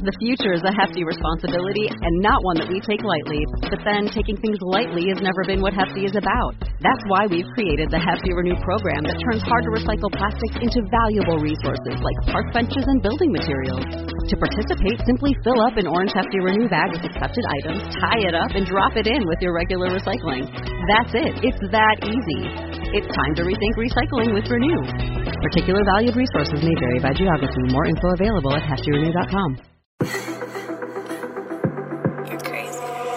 The future is a hefty responsibility and not one that we take lightly. But then taking things lightly has never been what Hefty is about. That's why we've created the Hefty Renew program that turns hard-to-recycle plastics into valuable resources like park benches and building materials. To participate, simply fill up an orange Hefty Renew bag with accepted items, tie it up, and drop it in with your regular recycling. That's it. It's that easy. It's time to rethink recycling with Renew. Particular valued resources may vary by geography. More info available at heftyrenew.com. You're crazy.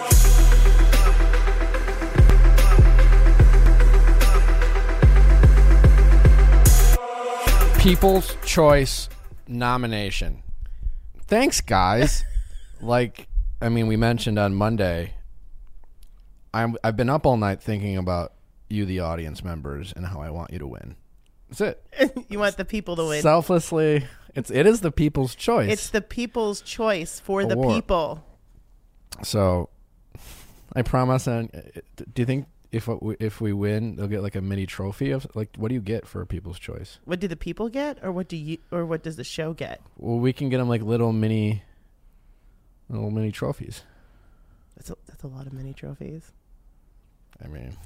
People's Choice nomination. Thanks, guys. We mentioned on Monday, I've been up all night thinking about you, the audience members, and how I want you to win. That's it. You want the people to win. Selflessly, it is the people's choice. It's the people's choice for the Award. people. So, I promise. And do you think if we win, they'll get like a mini trophy of what do you get for a people's choice? What do the people get, or what does the show get? Well, we can get them like little mini trophies. That's a lot of mini trophies. I mean,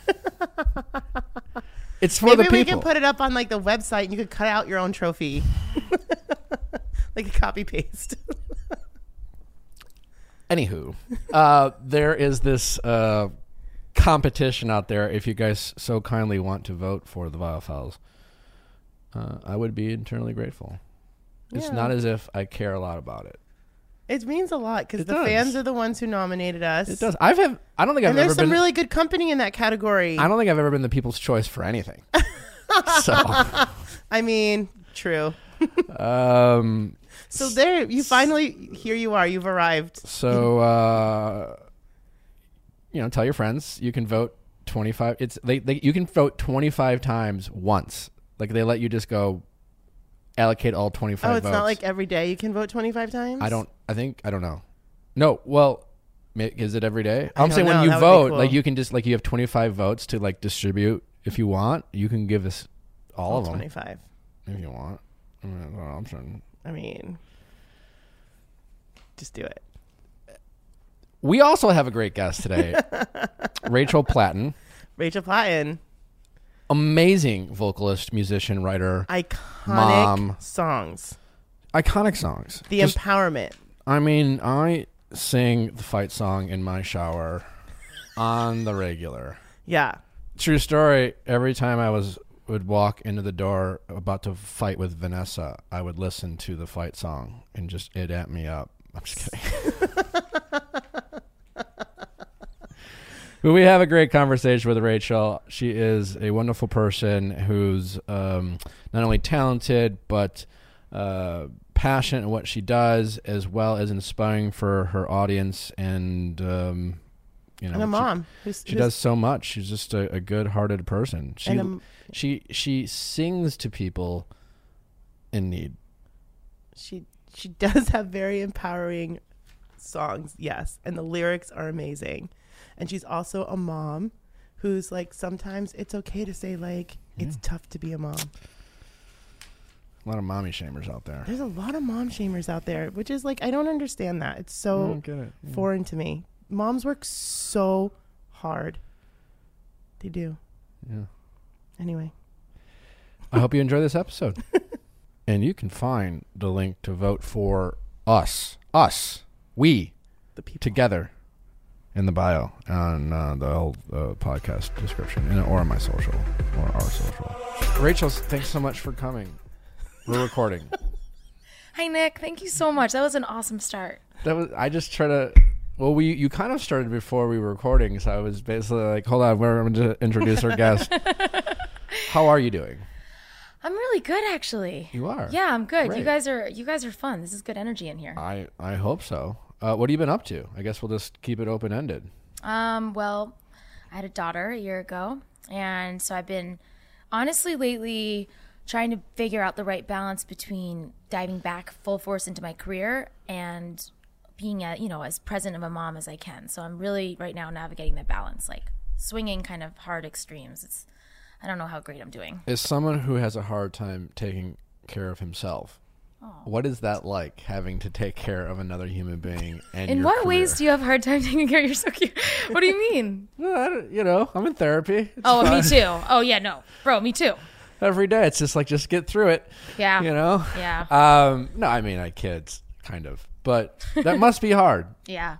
it's for Maybe the people. we can put it up on like the website, and you could cut out your own trophy, like a copy paste. Anywho, there is this competition out there. If you guys so kindly want to vote for the Viophiles, I would be eternally grateful. It's not as if I care a lot about it. It means a lot because It the does. fans are the ones who nominated us. It does. I don't think I've And ever there's some been. really good company in that category. I don't think I've ever been the people's choice for anything. So, I mean, true. so So there, you finally, here you are. You've arrived. tell your friends you can vote 25. You can vote 25 times once. Like they let you just go allocate all 25 Oh, it's votes. not like every day you can vote 25 times? I don't know. No, well, is it every day? I I'm don't saying when know. you That would be vote, cool. like you can just you have 25 votes to distribute if you want. You can give us all of them 25. if you want. I mean, that's an option. I mean, just do it. We also have a great guest today, Rachel Platten. Rachel Platten. Amazing vocalist, musician, writer. Iconic Mom. songs. Iconic songs. The empowerment. I mean, I sing the fight song in my shower on the regular. Yeah. True story. Every time I would walk into the door about to fight with Vanessa, I would listen to the fight song and just it at me up. I'm just kidding. But we have a great conversation with Rachel. She is a wonderful person who's not only talented but passionate in what she does, as well as inspiring for her audience. And And a mom. She does so much. She's just a good-hearted person. She sings to people in need. She does have very empowering songs, yes. And the lyrics are amazing. And she's also a mom who's sometimes it's okay to say it's tough to be a mom. A lot of mommy shamers out there. There's a lot of mom shamers out there, which is I don't understand that. It's I so don't get it. Yeah. foreign to me. Moms work so hard. They do. Yeah. Anyway. I hope you enjoy this episode. And you can find the link to vote for we, The people. together, in the bio on the old podcast description, or on my social, or our social. Rachel, thanks so much for coming. We're recording. Hi, Nick. Thank you so much. That was an awesome start. I just try to. Well, you kind of started before we were recording, so I was basically hold on, we're going to introduce our guest. How are you doing? I'm really good, actually. You are? Yeah, I'm good. Great. You guys are fun. This is good energy in here. I hope so. What have you been up to? I guess we'll just keep it open-ended. Well, I had a daughter a year ago, and so I've been honestly lately trying to figure out the right balance between diving back full force into my career and being as present of a mom as I can. So I'm really right now navigating that balance, swinging kind of hard extremes. I don't know how great I'm doing. As someone who has a hard time taking care of himself, What is that like, having to take care of another human being? And In what ways do you have a hard time taking care of yourself? What do you mean? I'm in therapy. It's Oh, fine. me too. Oh, yeah, no. Bro, me too. Every day, it's just like, just get through it. Yeah. Yeah. No, I mean, I kids, kind of. But that must be hard. Yeah.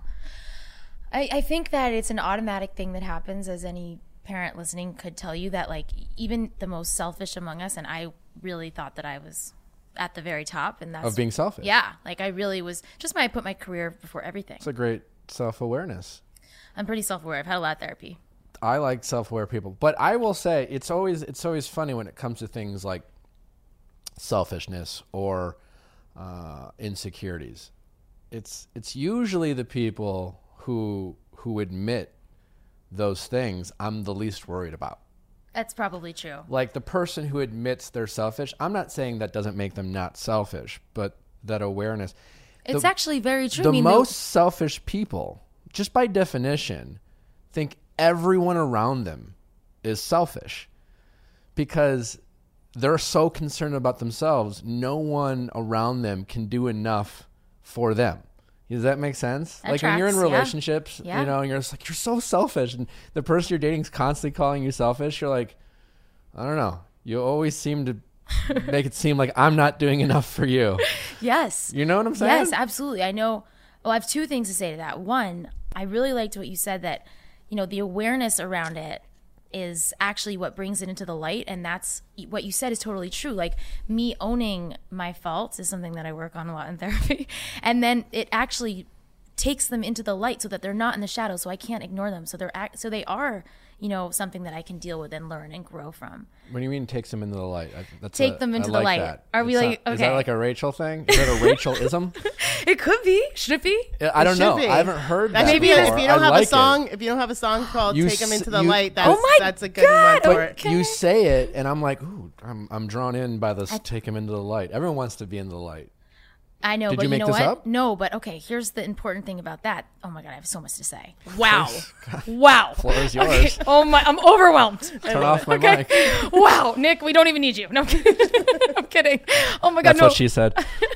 I think that it's an automatic thing that happens, as any parent listening could tell you, that like even the most selfish among us, and I really thought that I was at the very top, and that's Of being selfish. Yeah, like I really was. Just I put my career before everything. It's a great self-awareness. I'm pretty self-aware. I've had a lot of therapy. I like self-aware people, but I will say it's always funny when it comes to things like selfishness or insecurities. It's usually the people who admit those things I'm the least worried about. That's probably true. Like the person who admits they're selfish, I'm not saying that doesn't make them not selfish, but that awareness. It's actually very true. The most selfish people, just by definition, think everyone around them is selfish because they're so concerned about themselves. No one around them can do enough for them. Does that make sense? That like when you're in tracks, yeah. relationships, Yeah. and you're just like, you're so selfish. And the person you're dating is constantly calling you selfish. You're like, I don't know. You always seem to make it seem like I'm not doing enough for you. Yes. You know what I'm saying? Yes, absolutely. I know. Well, I have two things to say to that. One, I really liked what you said, that, the awareness around it is actually what brings it into the light. And that's what you said is totally true. Like me owning my faults is something that I work on a lot in therapy. And then it actually takes them into the light so that they're not in the shadows. So I can't ignore them. So they are, something that I can deal with and learn and grow from. What do you mean takes them into the light? Take them into I the like light. That. Are we It's like, not- Is that okay. like a Rachel thing? Is that a Rachel-ism? It could be. Should it be? I don't should know. be. I haven't heard that. That should be before. if you don't I have like a song. it. If you don't have a song called You "Take 'Em s- Into the you- Light," Oh that's my that's a good God, one for But it. you say it, and I'm like, ooh, I'm drawn in by this. Take him into the light. Everyone wants to be in the light. I know, Did but you make know this what? up? No, but okay, here's the important thing about that. Oh my God, I have so much to say. Wow. Wow. Floor is yours. Okay. Oh my, I'm overwhelmed. Turn off my Okay. mic. Wow, Nick, we don't even need you. No, I'm kidding. I'm kidding. Oh my God, That's no. what she said.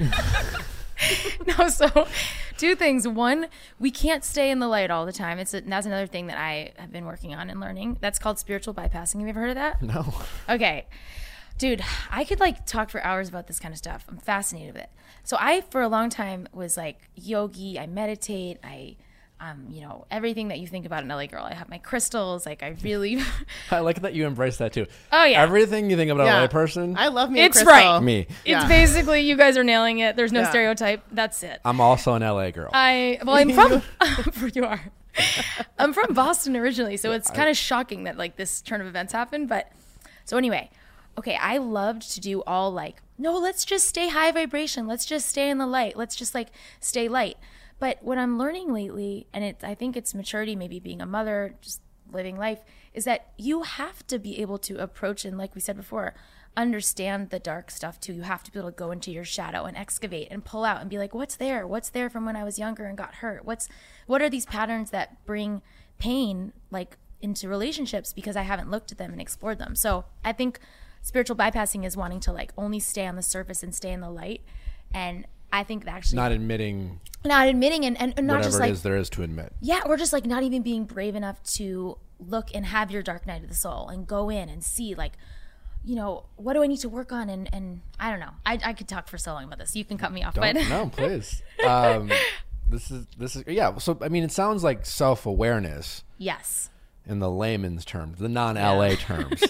No, so two things. One, we can't stay in the light all the time. That's another thing that I have been working on and learning. That's called spiritual bypassing. Have you ever heard of that? No. Okay. Dude, I could talk for hours about this kind of stuff. I'm fascinated with it. So I, for a long time, was like yogi. I meditate. I, everything that you think about an LA girl. I have my crystals. Like I really. I like that you embrace that too. Oh, yeah. Everything you think about Yeah. a LA person, I love me. It's a crystal. right. me. It's Yeah. basically, you guys are nailing it. There's no Yeah. stereotype. That's it. I'm also an LA girl. I'm from. You are. I'm from Boston originally, so it's kind of shocking that this turn of events happened. But so anyway, okay, I loved to do all no, let's just stay high vibration. Let's just stay in the light. Let's just stay light. But what I'm learning lately, and I think it's maturity, maybe being a mother, just living life, is that you have to be able to approach and, like we said before, understand the dark stuff too. You have to be able to go into your shadow and excavate and pull out and be like, what's there? What's there from when I was younger and got hurt? What are these patterns that bring pain into relationships because I haven't looked at them and explored them? So I think spiritual bypassing is wanting to only stay on the surface and stay in the light. And I think that actually not admitting not admitting and not whatever just it is there is to admit. yeah, or just not even being brave enough to look and have your dark night of the soul and go in and see what do I need to work on? And I don't know. I could talk for so long about this. You can cut me off. But No, please. This is yeah. So I mean, it sounds like self-awareness yes. in the layman's terms, the non-LA terms.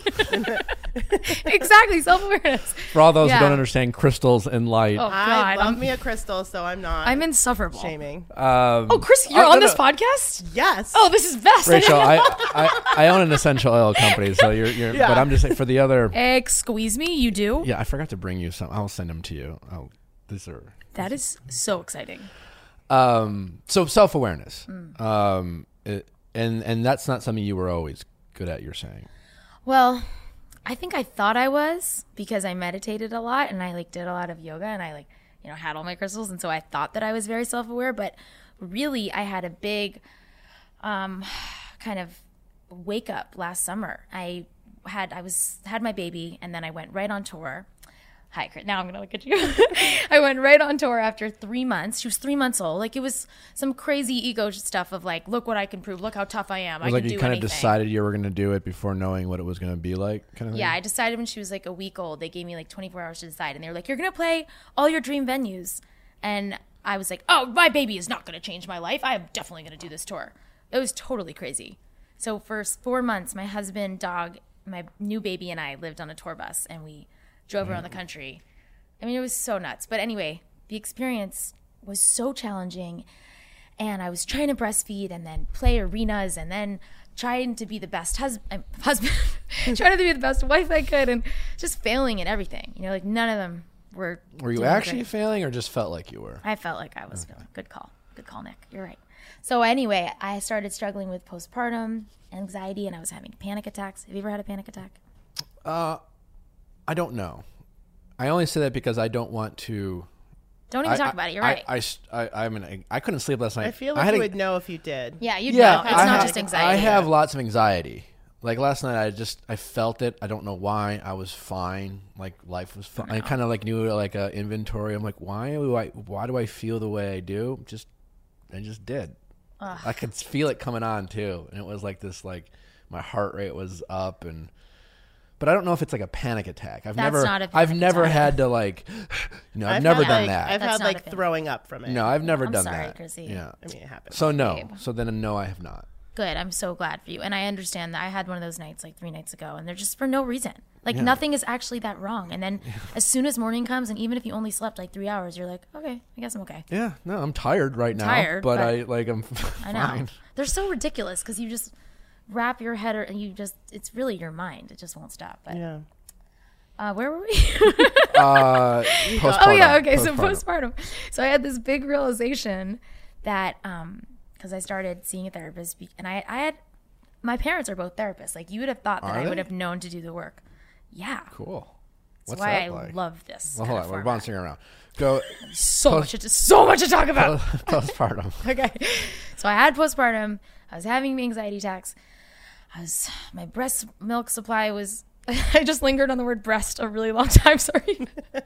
Exactly, self-awareness. For all those Yeah. who don't understand crystals and light. Oh I God, love me a crystal, so I'm not. I'm insufferable. shaming. Oh, Chris, you're on this podcast? Yes. Oh, this is best. Rachel, I own an essential oil company, so you're Yeah. but I'm just saying for the other. Squeeze me, you do? Yeah, I forgot to bring you some. I'll send them to you. Oh, these are. That is so exciting. So self-awareness, Mm. and that's not something you were always good at. You're saying. Well, I think I thought I was because I meditated a lot and I did a lot of yoga and I had all my crystals, and so I thought that I was very self-aware, but really I had a big kind of wake up last summer. I had my baby and then I went right on tour. Hi, Chris. Now I'm going to look at you. I went right on tour after 3 months. She was 3 months old. Like, it was some crazy ego stuff of like, look what I can prove. Look how tough I am. I can do anything. You kind of decided you were going to do it before knowing what it was going to be like, kind of thing? Yeah, I decided when she was like a week old. They gave me like 24 hours to decide. And they were like, you're going to play all your dream venues. And I was like, oh, my baby is not going to change my life. I am definitely going to do this tour. It was totally crazy. So for 4 months, my husband, dog, my new baby, and I lived on a tour bus. And we drove around the country. I mean, it was so nuts. But anyway, the experience was so challenging. And I was trying to breastfeed and then play arenas and then trying to be the best husband, trying to be the best wife I could, and just failing at everything. You know, like none of them were. Were you actually failing or just felt like you were? I felt like I was failing. Good call. Good call, Nick. You're right. So anyway, I started struggling with postpartum anxiety and I was having panic attacks. Have you ever had a panic attack? I don't know. I only say that because I don't want to. Don't even talk about it. You're right. I couldn't sleep last night. I feel like you would know if you did. Yeah, you'd know. It's not just anxiety. I have lots of anxiety. Like last night, I felt it. I don't know why. I was fine. Like life was fine. I kind of like knew like a inventory. I'm like, why do I feel the way I do? I just did. Ugh. I could feel it coming on too, and it was like this. Like my heart rate was up and. But I don't know if it's like a panic attack. I've never had to like, I've never done that. I've had like throwing up from it. No, I've never done sorry, that. Chrissy. Yeah. I mean, it happens. So no. Babe. So then no, I have not. Good. I'm so glad for you. And I understand that I had one of those nights like 3 nights ago and they're just for no reason. Like nothing is actually that wrong. And then as soon as morning comes and even if you only slept like 3 hours, you're like, okay, I guess I'm okay. Yeah. No, I'm tired right now. But I'm I know. fine. They're so ridiculous because you just wrap your head and it's really your mind. It just won't stop. But yeah. Where were we? Postpartum. Oh yeah, okay. So postpartum. So I had this big realization that because I started seeing a therapist, and I had my parents are both therapists. Like you would have thought that I would have known to do the work. Yeah. Cool. That's why I love this. Well, hold on, we're bouncing around. Go. So much to talk about. Postpartum. Okay. So I had postpartum. I was having anxiety attacks. My breast milk supply was. I just lingered on the word breast a really long time, sorry.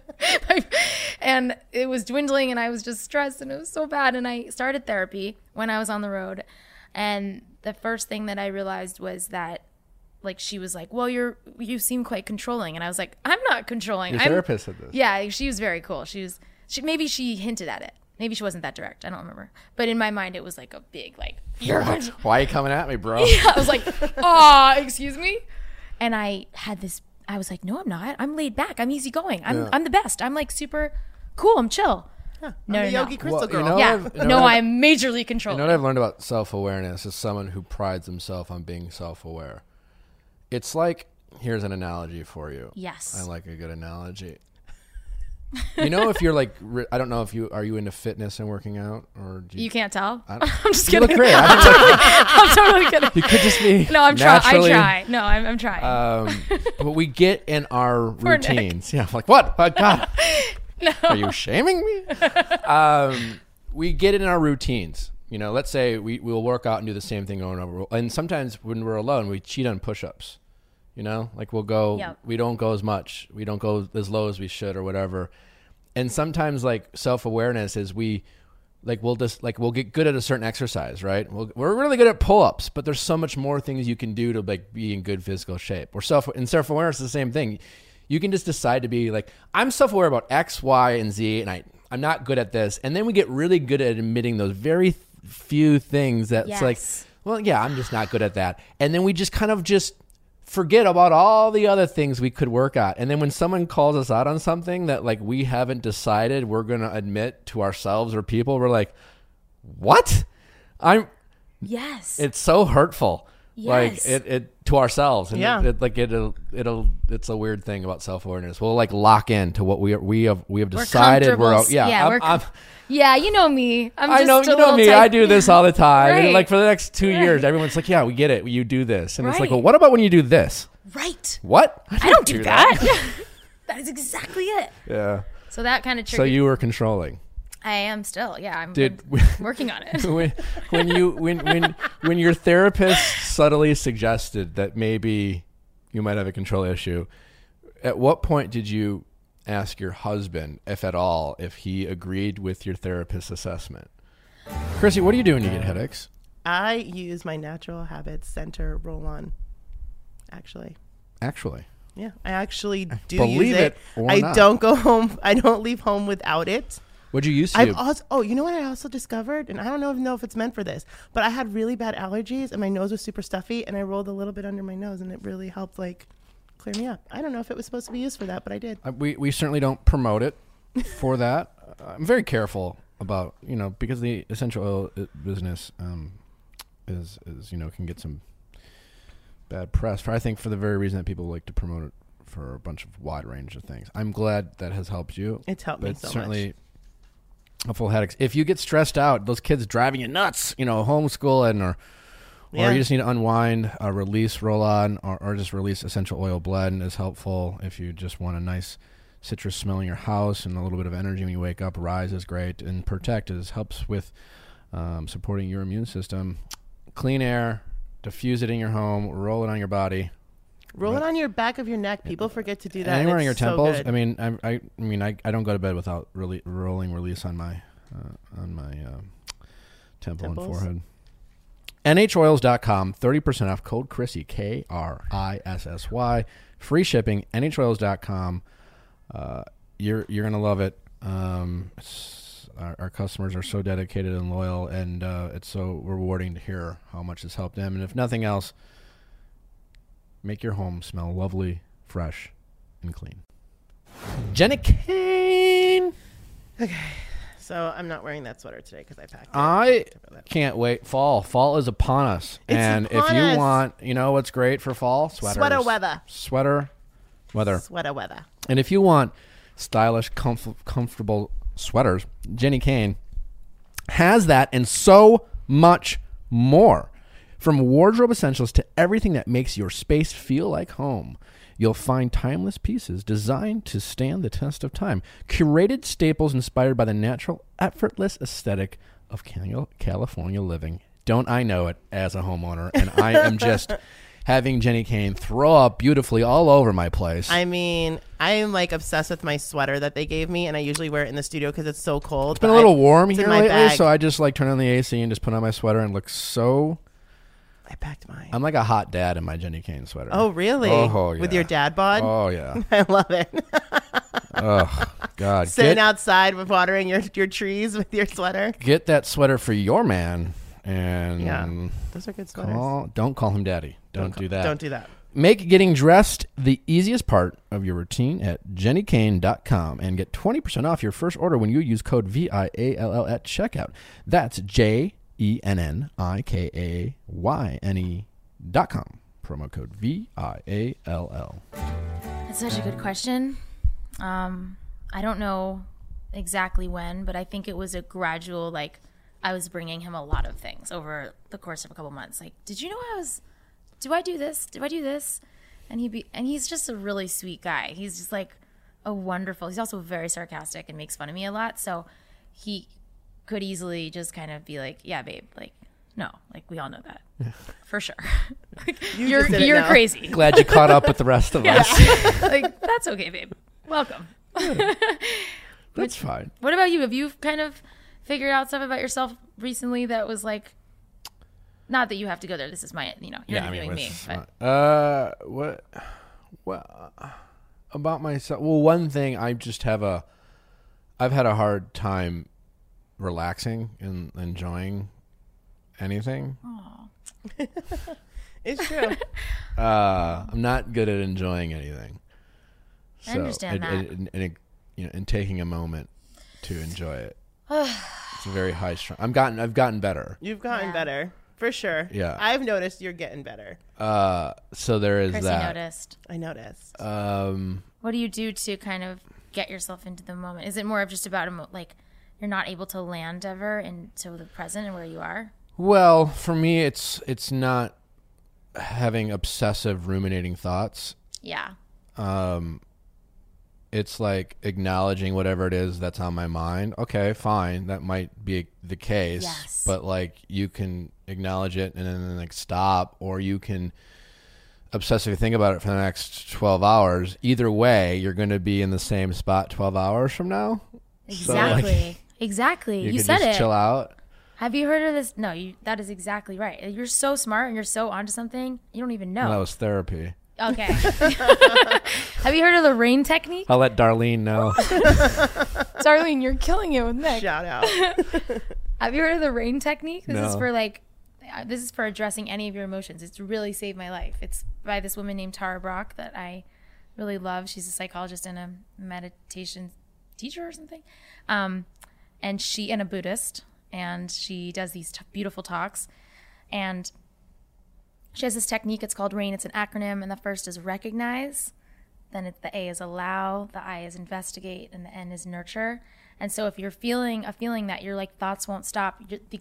And it was dwindling and I was just stressed and it was so bad. And I started therapy when I was on the road. And the first thing that I realized was that like she was like, well, you seem quite controlling. And I was like, I'm not controlling. Your therapist said this. Yeah, she was very cool. Maybe she hinted at it. Maybe she wasn't that direct. I don't remember. But in my mind, it was like a big like, why are you coming at me, bro? Yeah, I was like, excuse me? And I was like, no, I'm not. I'm laid back. I'm easygoing. I'm the best. I'm like super cool. I'm chill. Huh. I'm the Yogi Crystal girl. I'm majorly controlling. You know what I've learned about self-awareness as someone who prides himself on being self-aware? It's like, here's an analogy for you. Yes. I like a good analogy. You know, if you're like, I don't know if are you into fitness and working out or you can't tell. I'm just kidding. You look great. I'm totally kidding. You could just be. No, I'm trying. I try. No, I'm trying. But we get in our routines. Yeah, I'm like what? Oh, God, no. Are you shaming me? We get in our routines. You know, let's say we'll work out and do the same thing over and over. And sometimes when we're alone, we cheat on push-ups. You know, like we'll go, we don't go as much. We don't go as low as we should or whatever. And sometimes like self-awareness is we'll get good at a certain exercise, right? We're really good at pull-ups, but there's so much more things you can do to like be in good physical shape. Or self-awareness is the same thing. You can just decide to be like, I'm self-aware about X, Y, and Z, and I'm not good at this. And then we get really good at admitting those very few things that's like, well, yeah, I'm just not good at that. And then we just kind of just forget about all the other things we could work at. And then when someone calls us out on something that like we haven't decided we're going to admit to ourselves or people, we're like, what? It's so hurtful. Yes. Like it to ourselves. And it's a weird thing about self-awareness. We'll like lock into what we have decided. Yeah, you know me. I know me. I do this all the time. Right. And like for the next 2 years, everyone's like, yeah, we get it. You do this. And it's like, well, what about when you do this? Right. What? I don't do that. That is exactly it. Yeah. So that kind of triggered. So you were controlling. I am still. Yeah, I'm working on it. when your therapist subtly suggested that maybe you might have a control issue, at what point did you ask your husband, if at all, if he agreed with your therapist's assessment. Chrissy, what do you do when you get headaches? I use my Natural Habits Center roll-on. Actually, yeah, I actually do Believe use it. or I not. don't go home. I don't leave home without it. What'd you use to? I've also, you know what I also discovered, and I don't know if it's meant for this, but I had really bad allergies and my nose was super stuffy, and I rolled a little bit under my nose, and it really helped like clear me up. I don't know if it was supposed to be used for that, but I did. We certainly don't promote it for that. I'm very careful about, because the essential oil business is can get some bad press. I think for the very reason that people like to promote it for a bunch of wide range of things. I'm glad that has helped you. It's helped me But so certainly much. helpful headaches. If you get stressed out, those kids driving you nuts, homeschooling or Yeah. you just need to unwind, release roll-on or just release essential oil blend is helpful. If you just want a nice citrus smell in your house and a little bit of energy when you wake up, Rise is great. And Protect helps with supporting your immune system. Clean air, diffuse it in your home, roll it on your body. Roll it on your back of your neck. People forget to do that. Anywhere on It's your so temples. good. I mean, I don't go to bed without rolling release on my temple and Temples? forehead. NHOils.com, 30% off, code Chrissy, KRISSY, free shipping. NHOils.com. You're gonna love it. Our customers are so dedicated and loyal, and it's so rewarding to hear how much it's helped them. And if nothing else, make your home smell lovely, fresh, and clean. Jenny Kane. So I'm not wearing that sweater today because I packed it. I can't wait. Fall is upon us. It's and upon if you us. want, what's great for fall? Sweaters. Sweater weather. Sweater weather. Sweater weather. And if you want stylish, comfortable sweaters, Jenny Kane has that and so much more. From wardrobe essentials to everything that makes your space feel like home, you'll find timeless pieces designed to stand the test of time. Curated staples inspired by the natural, effortless aesthetic of California living. Don't I know it as a homeowner? And I am just having Jenny Kane throw up beautifully all over my place. I mean, I am like obsessed with my sweater that they gave me, and I usually wear it in the studio because it's so cold. It's been a little warm it's here in my lately, bag. so I just turn on the AC and just put on my sweater and look so... I packed mine. I'm like a hot dad in my Jenny Kane sweater. Oh, really? Oh, yeah. With your dad bod? Oh, yeah. I love it. Oh, God. Sitting outside with watering your trees with your sweater. Get that sweater for your man, and Yeah. Those are good sweaters. don't call him daddy. Don't do that. Don't do that. Make getting dressed the easiest part of your routine at jennykane.com and get 20% off your first order when you use code VIALL at checkout. That's JENNYKAYNE.com. Promo code VIALL. That's such a good question. I don't know exactly when, but I think it was a gradual, I was bringing him a lot of things over the course of a couple months. Like, did you know do I do this? Do I do this? And he's just a really sweet guy. He's just he's also very sarcastic and makes fun of me a lot. So he could easily just kind of be like, yeah, babe, no, we all know that for sure. just did it You're now. crazy. Glad you caught up with the rest of us. That's okay, babe. Welcome. That's fine. What about you? Have you kind of figured out stuff about yourself recently that was not that you have to go there. This is my, you're interviewing me. But What about myself? Well, one thing I've had a hard time relaxing and enjoying anything. It's true. I'm not good at enjoying anything. I understand that. And taking a moment to enjoy it. It's a very high strung. I've gotten better. You've gotten Yeah. better. For sure. Yeah. I've noticed you're getting better. So there is Chrissy that. noticed. I noticed. What do you do to kind of get yourself into the moment? Is it more of just about you're not able to land ever into the present and where you are? Well, for me, it's not having ruminating thoughts. Yeah. It's acknowledging whatever it is that's on my mind. Okay, fine. That might be the case. Yes. But you can acknowledge it and then stop, or you can obsessively think about it for the next 12 hours, either way, you're going to be in the same spot 12 hours from now. Exactly. Exactly. You could said just it. chill out. Have you heard of this? No, that is exactly right. You're so smart and you're so onto something. You don't even know. No, that was therapy. Okay. Have you heard of the rain technique? I'll let Darlene know. Darlene, you're killing it with Nick. Shout out. Have you heard of the rain technique? This is No. for this is for addressing any of your emotions. It's really saved my life. It's by this woman named Tara Brach that I really love. She's a psychologist and a meditation teacher or something. And a Buddhist, and she does these beautiful talks. And she has this technique. It's called RAIN. It's an acronym, and the first is recognize. Then the A is allow, the I is investigate, and the N is nurture. And so if you're feeling a feeling that your thoughts won't stop,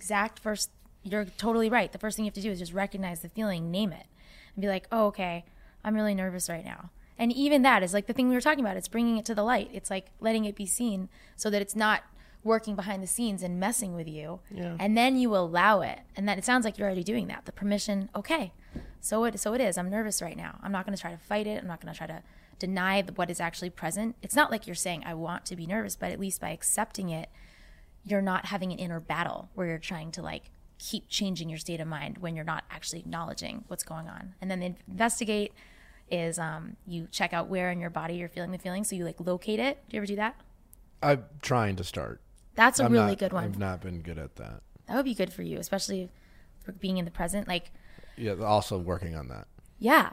you're totally right. The first thing you have to do is just recognize the feeling, name it, and be like, oh, okay, I'm really nervous right now. And even that is like the thing we were talking about. It's bringing it to the light. It's like letting it be seen so that it's not working behind the scenes and messing with you. Yeah. And then you allow it. And that it sounds like you're already doing that. The permission, okay, so it is. I'm nervous right now. I'm not going to try to fight it. I'm not going to try to deny what is actually present. It's not like you're saying, I want to be nervous, but at least by accepting it, you're not having an inner battle where you're trying to keep changing your state of mind when you're not actually acknowledging what's going on. And then the investigate is you check out where in your body you're feeling the feeling. So you locate it. Do you ever do that? I'm trying to start. That's a I'm really not- good one. I've not been good at that. That would be good for you, especially for being in the present. Yeah, also working on that. Yeah.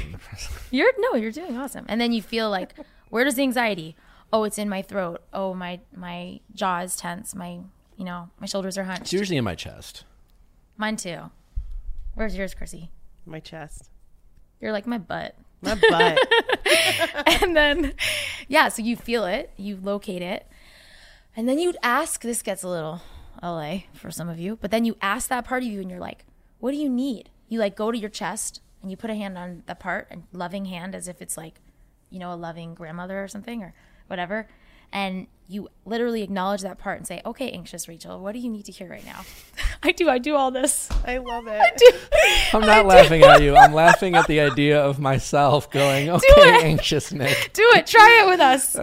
You're doing awesome. And then you feel where does the anxiety? Oh, it's in my throat. Oh, my jaw is tense. My shoulders are hunched. It's usually in my chest. Mine too. Where's yours, Chrissy? My chest. You're like my butt. My butt. And then, so you feel it, you locate it, and then you'd ask, this gets a little LA for some of you, but then you ask that part of you and you're like, what do you need? You go to your chest and you put a hand on that part, a loving hand, as if it's a loving grandmother or something or whatever. And you literally acknowledge that part and say, okay, anxious Rachel, what do you need to hear right now? I do all this. I love it. I'm not laughing at you. I'm laughing at the idea of myself going, okay, anxious Nick. Do it. Try it with us.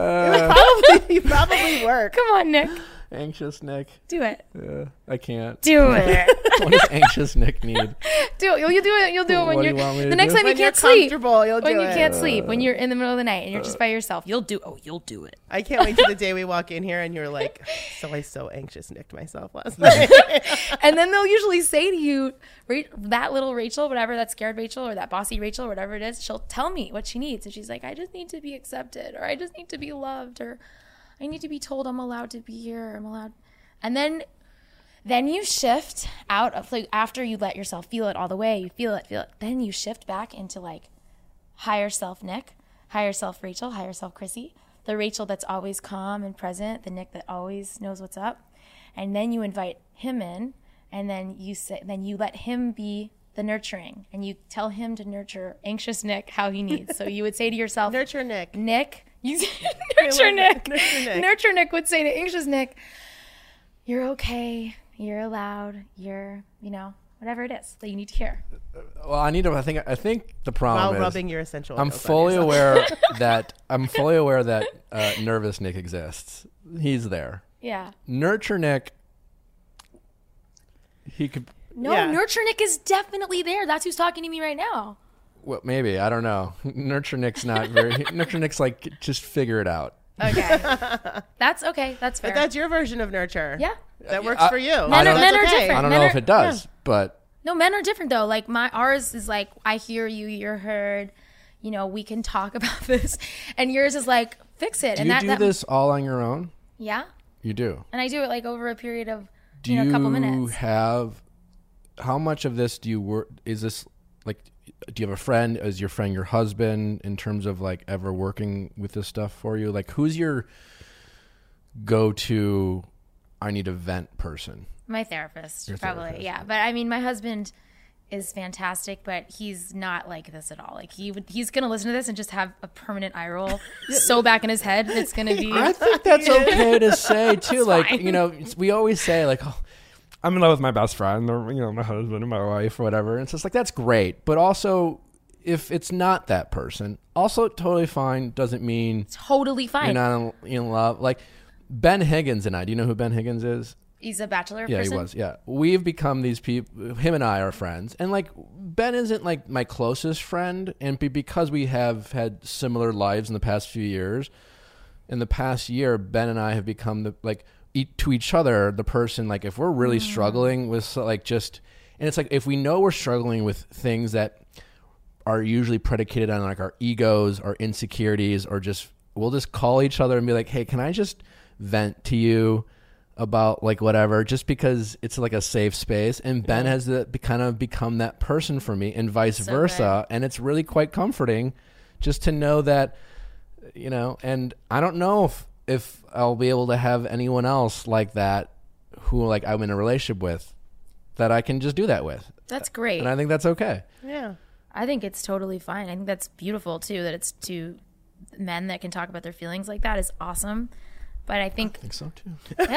You probably work. Come on, Nick. Anxious Nick. Do it. I can't. Do it. What does anxious Nick need? Do it. You'll do it. You'll do it What when do you're you want me to the next do? time you When you're can't sleep. comfortable, you'll When do you it. can't sleep, when you're in the middle of the night and you're just by yourself, you'll do it. I can't wait till the day we walk in here and you're like, so I so anxious nicked myself last night. And then they'll usually say to you, that little Rachel, whatever, that scared Rachel or that bossy Rachel, whatever it is, she'll tell me what she needs. And she's like, I just need to be accepted, or I just need to be loved, or I need to be told I'm allowed to be here. I'm allowed. And then you shift out of after you let yourself feel it all the way, you feel it. Then you shift back into higher self Nick, higher self Rachel, higher self Chrissy, the Rachel that's always calm and present, the Nick that always knows what's up. And then you invite him in, and then you let him be the nurturing, and you tell him to nurture anxious Nick how he needs. So you would say to yourself, Nurture Nick. Nurture Nick. Nurture Nick. Nurture Nick would say to anxious Nick, you're okay, you're allowed, you're, whatever it is that you need to hear. Well, I think the problem While is rubbing your essential I'm oils on fully yourself. aware that nervous Nick exists. He's there. Yeah. Nurture Nick. He could. No, Yeah. Nurture Nick is definitely there. That's who's talking to me right now. Well, maybe I don't know. Nurture Nick's not very. Nurture Nick's just figure it out. Okay. That's okay. That's fair. But that's your version of nurture. Yeah. That works for you. Men are That's different. I don't Men know are- if it does, but No, men are different though. Ours is I hear you, you're heard. We can talk about this. And yours is fix it. do and you that, do that this all on your own? Yeah. You do. And I do it over a period of Do a couple you minutes. have? How much of this do you work? Is this do you have a friend? Is your friend your husband in terms of ever working with this stuff for you? Who's your go-to? I need a vent person. My therapist, Your probably. therapist. Yeah. But I mean, my husband is fantastic, but he's not like this at all. He's going to listen to this and just have a permanent eye roll so back in his head. It's going to be. I think that's okay to say too. fine. We always say oh, I'm in love with my best friend or my husband or my wife or whatever. And it's just that's great. But also if it's not that person, also totally fine. Doesn't mean Totally fine. you're not in love. Like Ben Higgins and I. Do you know who Ben Higgins is? He's a Bachelor Yeah, person? he was. Yeah, we've become these people. Him and I are friends, and like Ben isn't like my closest friend, and because we have had similar lives in the past few years. In the past year, Ben and I have become to each other the person. Like if we're really struggling with and it's like if we know we're struggling with things that are usually predicated on like our egos, our insecurities, or we'll just call each other and be like, hey, can I just vent to you about like whatever, just because it's like a safe space. And Ben has kind of become that person for me, and vice versa. Good. And it's really quite comforting just to know that, and I don't know if I'll be able to have anyone else like that who like I'm in a relationship with that I can just do that with. That's great. And I think that's okay. Yeah. I think it's totally fine. I think that's beautiful too, that it's two men that can talk about their feelings like that is awesome. But I think so too.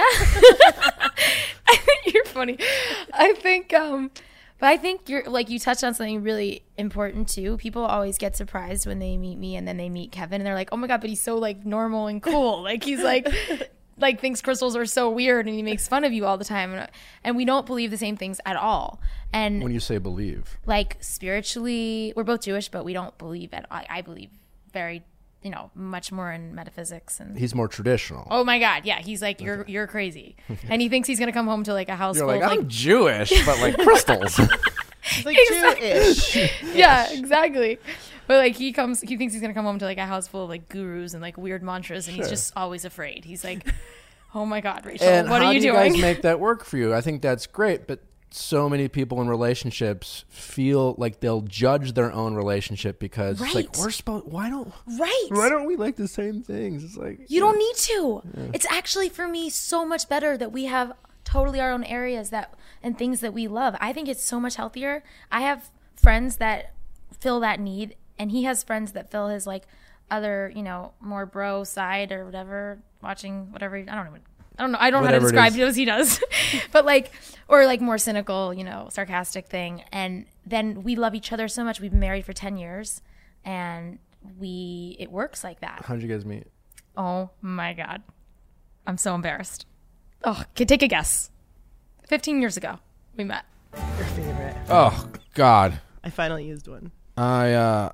I think you're funny. I think but I think you're like, you touched on something really important too. People always get surprised when they meet me and then they meet Kevin and they're like, oh my God, but he's so like normal and cool. Like he's like thinks crystals are so weird and he makes fun of you all the time. And we don't believe the same things at all. And when you say believe, like spiritually, we're both Jewish, but we don't believe I believe very, much more in metaphysics. And he's more traditional. Oh my God. Yeah. He's like, you're crazy. And he thinks he's going to come home to like a house You're full like, of I'm Jewish, but like crystals. He's like Jewish. Yeah, exactly. But like he thinks he's going to come home to like a house full of like gurus and like weird mantras. And he's just always afraid. He's like, oh my God, Rachel, and what are you doing? How do you guys make that work for you? I think that's great. But so many people in relationships feel like they'll judge their own relationship because it's like, why don't we like the same things? It's like, you don't need to. Yeah. It's actually for me so much better that we have totally our own areas and things that we love. I think it's so much healthier. I have friends that fill that need, and he has friends that fill his like other, more bro side or whatever, watching whatever. I don't know how to describe it as he does. But like, or like more cynical, sarcastic thing. And then we love each other so much. We've been married for 10 years and it works like that. How'd you guys meet? Oh my God. I'm so embarrassed. Oh, take a guess. 15 years ago we met. Your favorite. Oh God. I finally used one. The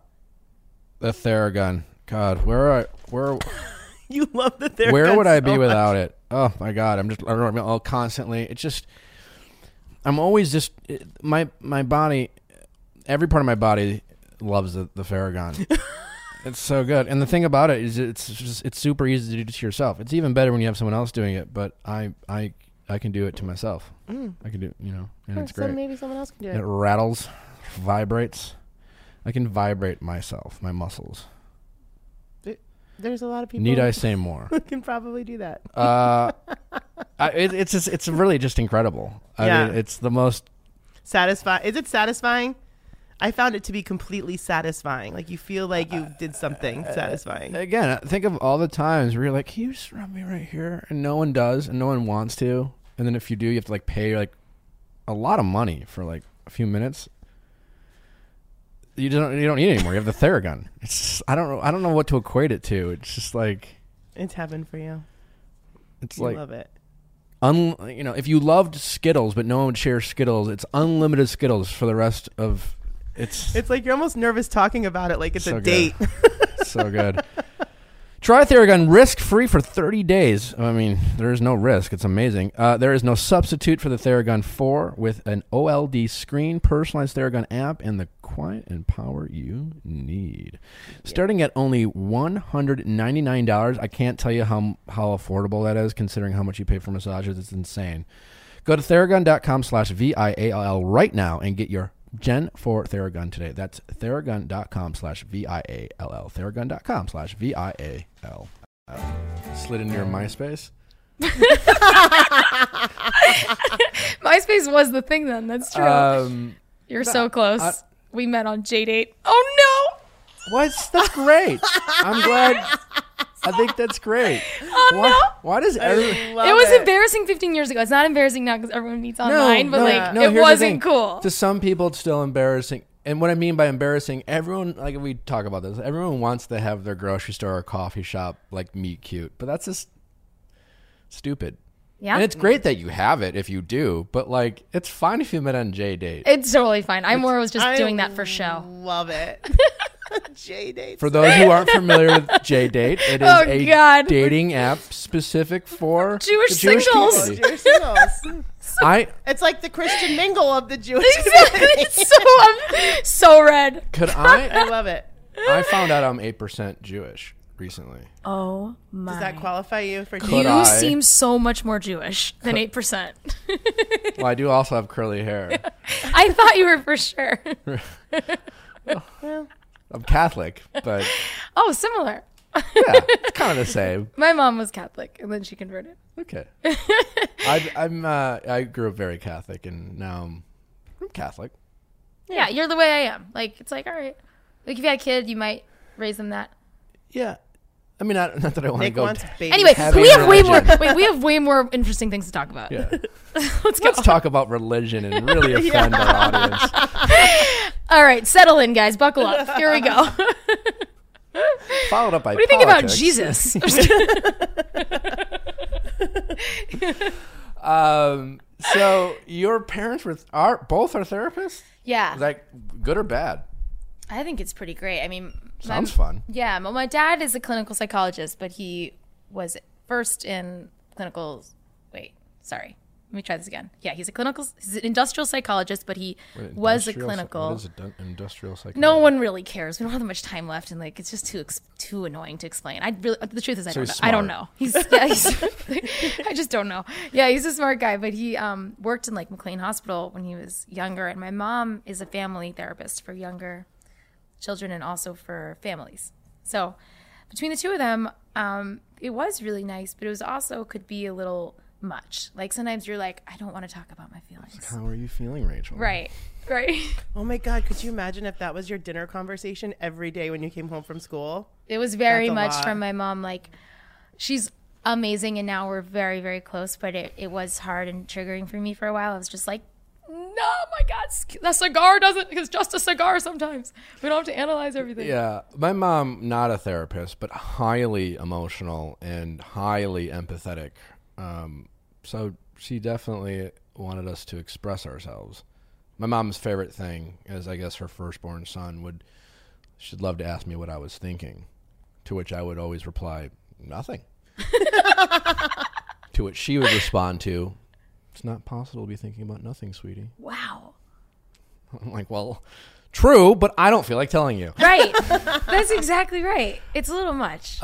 Theragun. God, where you love the Theragun. Where would I so be without much. it? Oh my God, I'm constantly. It's just, I'm always just my body. Every part of my body loves the Theragun. It's so good, and the thing about it is, it's super easy to do to yourself. It's even better when you have someone else doing it. But I can do it to myself. I can do, and it's great. Maybe someone else can do it. It rattles, vibrates. I can vibrate myself, my muscles. There's a lot of people. Need I say more? Who can probably do that. It's really just incredible. I mean, it's the most satisfying. Is it satisfying? I found it to be completely satisfying. Like you feel like you did something satisfying. Again, think of all the times where you're like, can you just rub me right here? And no one does, and no one wants to. And then if you do, you have to like pay like a lot of money for like a few minutes. You don't need it anymore. You have the Theragun. It's just, I don't know what to equate it to. It's just like it's heaven for you. It's you like love it. If you loved Skittles but no one would share Skittles, it's unlimited Skittles for the rest of it's like you're almost nervous talking about it like it's a date. So good. Try Theragun risk-free for 30 days. I mean, there is no risk. It's amazing. There is no substitute for the Theragun 4 with an OLED screen, personalized Theragun app, and the quiet and power you need. Starting at only $199. I can't tell you how affordable that is considering how much you pay for massages. It's insane. Go to Theragun.com/VIALL right now and get your Gen 4 Theragun today. That's Theragun.com/VIALL. Theragun.com/VIALL. Slid into your MySpace? MySpace was the thing then. That's true. You're so close. We met on JDate. Oh no! What? That's great. I'm glad. I think that's great. Oh no! Why does everyone? It was embarrassing 15 years ago. It's not embarrassing now because everyone meets online. But it wasn't cool. To some people, it's still embarrassing. And what I mean by embarrassing, everyone, like we talk about this, everyone wants to have their grocery store or coffee shop like meet cute, but that's just stupid. Yeah. And it's great that you have it if you do, but like it's fine if you met on J-Date. It's totally fine. I more was just doing that for show. Love it. J-Date. For those who aren't familiar with J-Date, it is a dating app specific for Jewish the Jewish singles. community. Jewish singles. It's like the Christian mingle of the Jewish community. Exactly. So red. Could I love it. I found out I'm 8% Jewish recently. Oh my. Does that qualify you for Could You I? seem so much more Jewish than 8%. Well, I do also have curly hair. I thought you were for sure. I'm Catholic, but Oh, similar. yeah, it's kind of the same. My mom was Catholic and then she converted. Okay. I grew up very Catholic, and now I'm Catholic. Yeah, you're the way I am. Like, it's like, all right. Like, if you had a kid, you might raise them that. Yeah. I mean, not that I want to Nick go. wants baby. Anyway, Heavy we have way more. religion. Wait, we have way more interesting things to talk about. Yeah. Let's go. Let's talk about religion and really offend our audience. All right, settle in, guys. Buckle up. Here we go. Followed up by What do you think about politics. Jesus? So your parents both are therapists? Yeah, Is that good or bad? I think it's pretty great. I mean, Sounds fun. Yeah, well, my dad is a clinical psychologist, but he was first in clinical. Wait, sorry. Let me try this again. Yeah, he's an industrial psychologist, but he was a clinical. What is industrial psychology? No one really cares. We don't have that much time left, and like it's just too annoying to explain. The truth is, I don't know. he's I don't smart. know. I just don't know. Yeah, he's a smart guy, but he worked in like McLean Hospital when he was younger, and my mom is a family therapist for younger children and also for families. So between the two of them, it was really nice, but it was also could be a little much. Like sometimes you're like, I don't want to talk about my feelings. How are you feeling, Rachel? Right. Oh my God, could you imagine if that was your dinner conversation every day when you came home from school? It was very That's a much lot. from my mom. Like, she's amazing, and now we're very, very close, but it was hard and triggering for me for a while. I was just like, no, my God, the cigar it's just a cigar sometimes. We don't have to analyze everything. Yeah. My mom, not a therapist, but highly emotional and highly empathetic. So she definitely wanted us to express ourselves. My mom's favorite thing is, I guess, her firstborn son she'd love to ask me what I was thinking, to which I would always reply, nothing. To which she would respond to, it's not possible to be thinking about nothing, sweetie. Wow. I'm like, well, true, but I don't feel like telling you. Right. That's exactly right. It's a little much.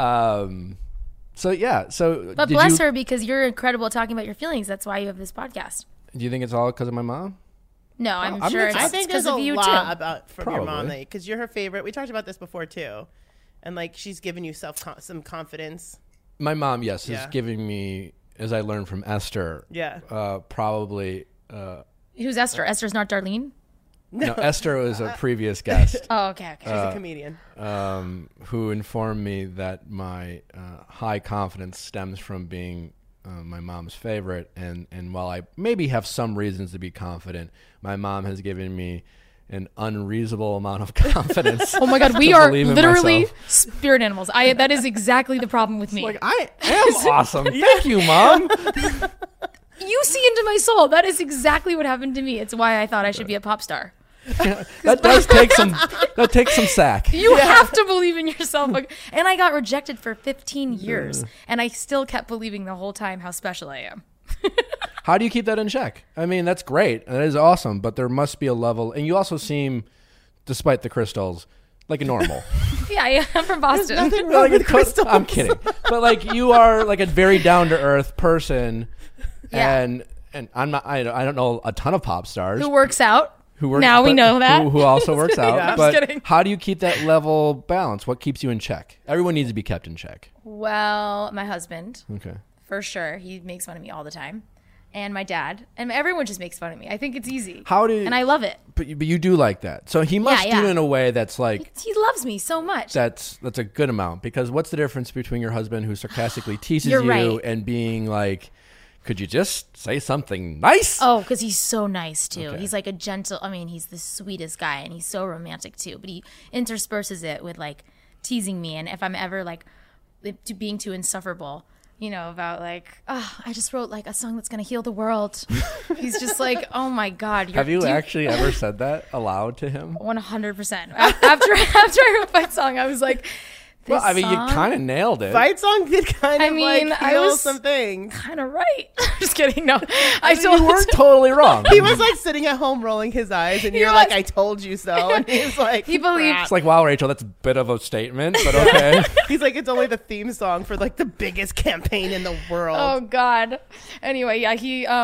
So yeah, But bless her, because you're incredible at talking about your feelings. That's why you have this podcast. Do you think it's all because of my mom? No, I'm I'm sure not- it's I think because there's a of you lot too. about from your mom, Probably. because you're her favorite. We talked about this before too, and like she's given you some confidence. My mom, yes, Yeah. is giving me, as I learned from Esther, Yeah. probably. Who's Esther? Esther's not Darlene? No, Esther was a previous guest Oh, okay. She's a comedian. who informed me that my high confidence stems from being my mom's favorite, and while I maybe have some reasons to be confident, my mom has given me an unreasonable amount of confidence. Oh my God, we to are believe in literally myself. spirit animals. That is exactly the problem with me. Like, I am awesome. Thank you, Mom. You see into my soul. That is exactly what happened to me. It's why I thought I should be a pop star. That does take some sack. You have to believe in yourself. And I got rejected for 15 years, and I still kept believing the whole time how special I am. How do you keep that in check? I mean, that's great. That is awesome, but there must be a level. And you also seem, despite the crystals, like a normal. Yeah, I'm from Boston. Nothing wrong with crystals. I'm kidding. But like you are like a very down to earth person. Yeah. And I'm not, I don't know a ton of pop stars Who works out. who work. Now we but know that. Who also works out. Yeah. But Just kidding. how do you keep that level balance? What keeps you in check? Everyone needs to be kept in check. Well, my husband, Okay. for sure. He makes fun of me all the time. And my dad. And everyone just makes fun of me. I think it's easy. And I love it. But you do like that. So he must Yeah, do yeah. it in a way that's like, He loves me so much. that's a good amount, because what's the difference between your husband who sarcastically teases You're you right. and being like Could you just say something nice? Oh, because he's so nice too. Okay. He's like a gentle. I mean, he's the sweetest guy, and he's so romantic too. But he intersperses it with like teasing me, and if I'm ever like being too insufferable, you know, about like, oh, I just wrote like a song that's gonna heal the world. He's just like, oh my god. Have you actually ever said that aloud to him? 100%. After I wrote my song, I was like, Well, I mean, you kind of nailed it. Fight song did kind of I heal was some things. kind of right. Just kidding. No, You weren't totally wrong. He was like sitting at home rolling his eyes, and you're like, I told you so. And he's like, He believed- crap. It's like, wow, Rachel, that's a bit of a statement, but okay. He's like, it's only the theme song for like the biggest campaign in the world. Oh God. Anyway, yeah,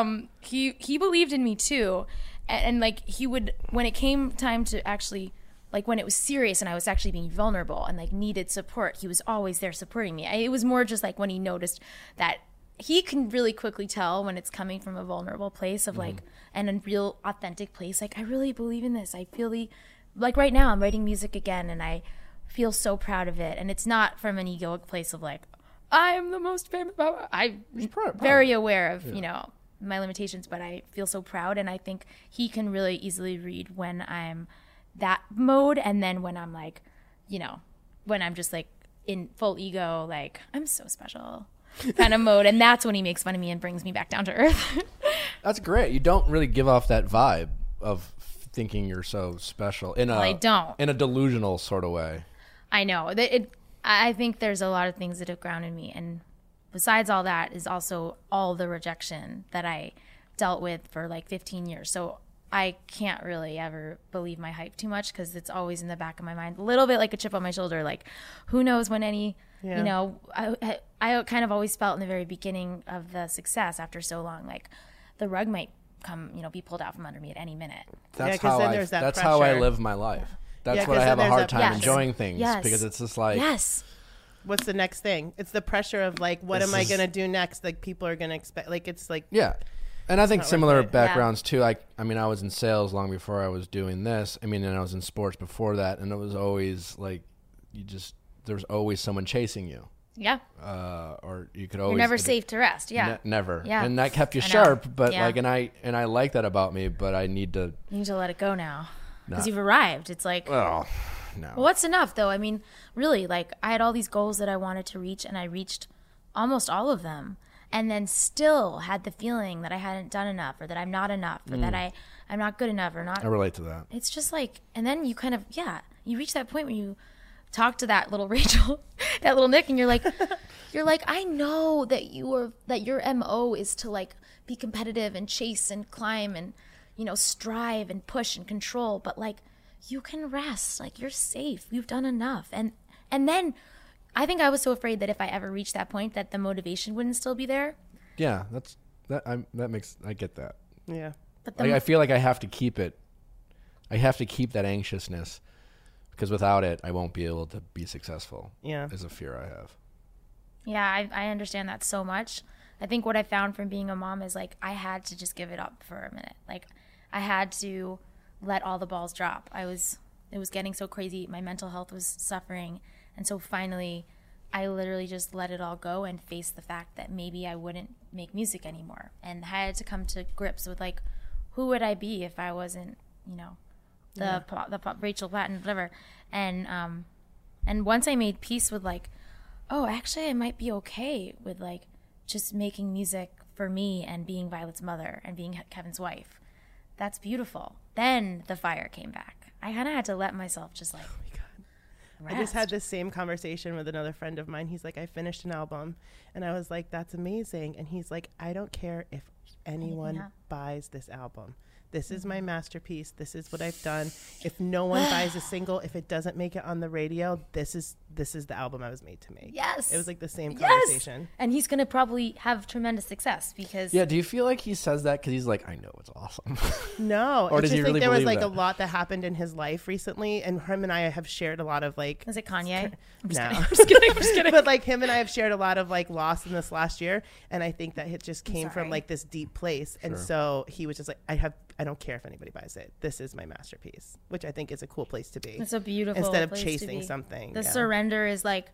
he believed in me too, and like he would, when it came time to actually, like when it was serious and I was actually being vulnerable and like needed support, he was always there supporting me. It was more just like when he noticed that he can really quickly tell when it's coming from a vulnerable place of like, and a real authentic place. Like, I really believe in this. I feel like right now I'm writing music again, and I feel so proud of it. And it's not from an egoic place of like, I am the most famous. I'm very aware of, you know, my limitations, but I feel so proud. And I think he can really easily read when I'm that mode, and then when I'm like, you know, when I'm just like in full ego, like I'm so special kind of mode, and that's when he makes fun of me and brings me back down to earth. That's great. You don't really give off that vibe of thinking you're so special I don't. in a delusional sort of way. I know that I think there's a lot of things that have grounded me, and besides all that is also all the rejection that I dealt with for like 15 years. So I can't really ever believe my hype too much, because it's always in the back of my mind, a little bit like a chip on my shoulder. Like, who knows when any, you know, I kind of always felt in the very beginning of the success after so long, like the rug might come, you know, be pulled out from under me at any minute. That's 'cause how then I. there's that That's how I pressure. live my life. That's Yeah, what 'cause I have then a there's hard that time pressure. enjoying things, Yes. because it's just like, Yes. What's the next thing? It's the pressure of like, what This am I is- going to do next? Like, people are going to expect, like, it's like, yeah. And I think not worth similar it. backgrounds too. I mean, I was in sales long before I was doing this. I mean, and I was in sports before that, and it was always like, there was always someone chasing you, Yeah. or you could always You're never safe to rest. Yeah. never. Yeah. And that kept you I know. sharp. But Yeah. like, and I like that about me. But I need to. You need to let it go now, because Nah. you've arrived. It's like, Oh, no. well, what's enough though? I mean, really, like I had all these goals that I wanted to reach, and I reached almost all of them, and then still had the feeling that I hadn't done enough, or that I'm not enough, or that I'm not good enough, or not. I relate to that. It's just like, and then you kind of, you reach that point where you talk to that little Rachel, that little Nick, and you're like, I know that your MO is to like be competitive and chase and climb and, you know, strive and push and control, but like you can rest, like you're safe, you've done enough. And then I think I was so afraid that if I ever reached that point, that the motivation wouldn't still be there. Yeah, I get that. yeah. But I feel like I have to keep it. I have to keep that anxiousness, because without it, I won't be able to be successful. Yeah. Is a fear I have. Yeah, I understand that so much. I think what I found from being a mom is like I had to just give it up for a minute. Like I had to let all the balls drop. It was getting so crazy. My mental health was suffering. And so finally I literally just let it all go and face the fact that maybe I wouldn't make music anymore. And I had to come to grips with like, who would I be if I wasn't, you know, the Rachel Platten, whatever. And once I made peace with like, oh, actually I might be okay with like just making music for me and being Violet's mother and being Kevin's wife. That's beautiful. Then the fire came back. I kind of had to let myself just like, I just had this same conversation with another friend of mine. He's like, I finished an album. And I was like, that's amazing. And he's like, I don't care if anyone buys this album. This is my masterpiece. This is what I've done. If no one buys a single, if it doesn't make it on the radio, this is the album I was made to make. Yes. It was like the same Yes. conversation. And he's going to probably have tremendous success because Yeah. Do you feel like he says that because he's like, I know it's awesome? No. Or I does just he think really there was believe like that? a lot that happened in his life recently. And him and I have shared a lot of like, is it Kanye? I'm just No. kidding. I'm just kidding. I'm just kidding. but like him and I have shared a lot of like loss in this last year, and I think that it just came from sorry. like this deep place. And Sure. so he was just like, I don't care if anybody buys it. This is my masterpiece, which I think is a cool place to be. It's a beautiful instead of place to chasing be. something. The yeah. surrender is like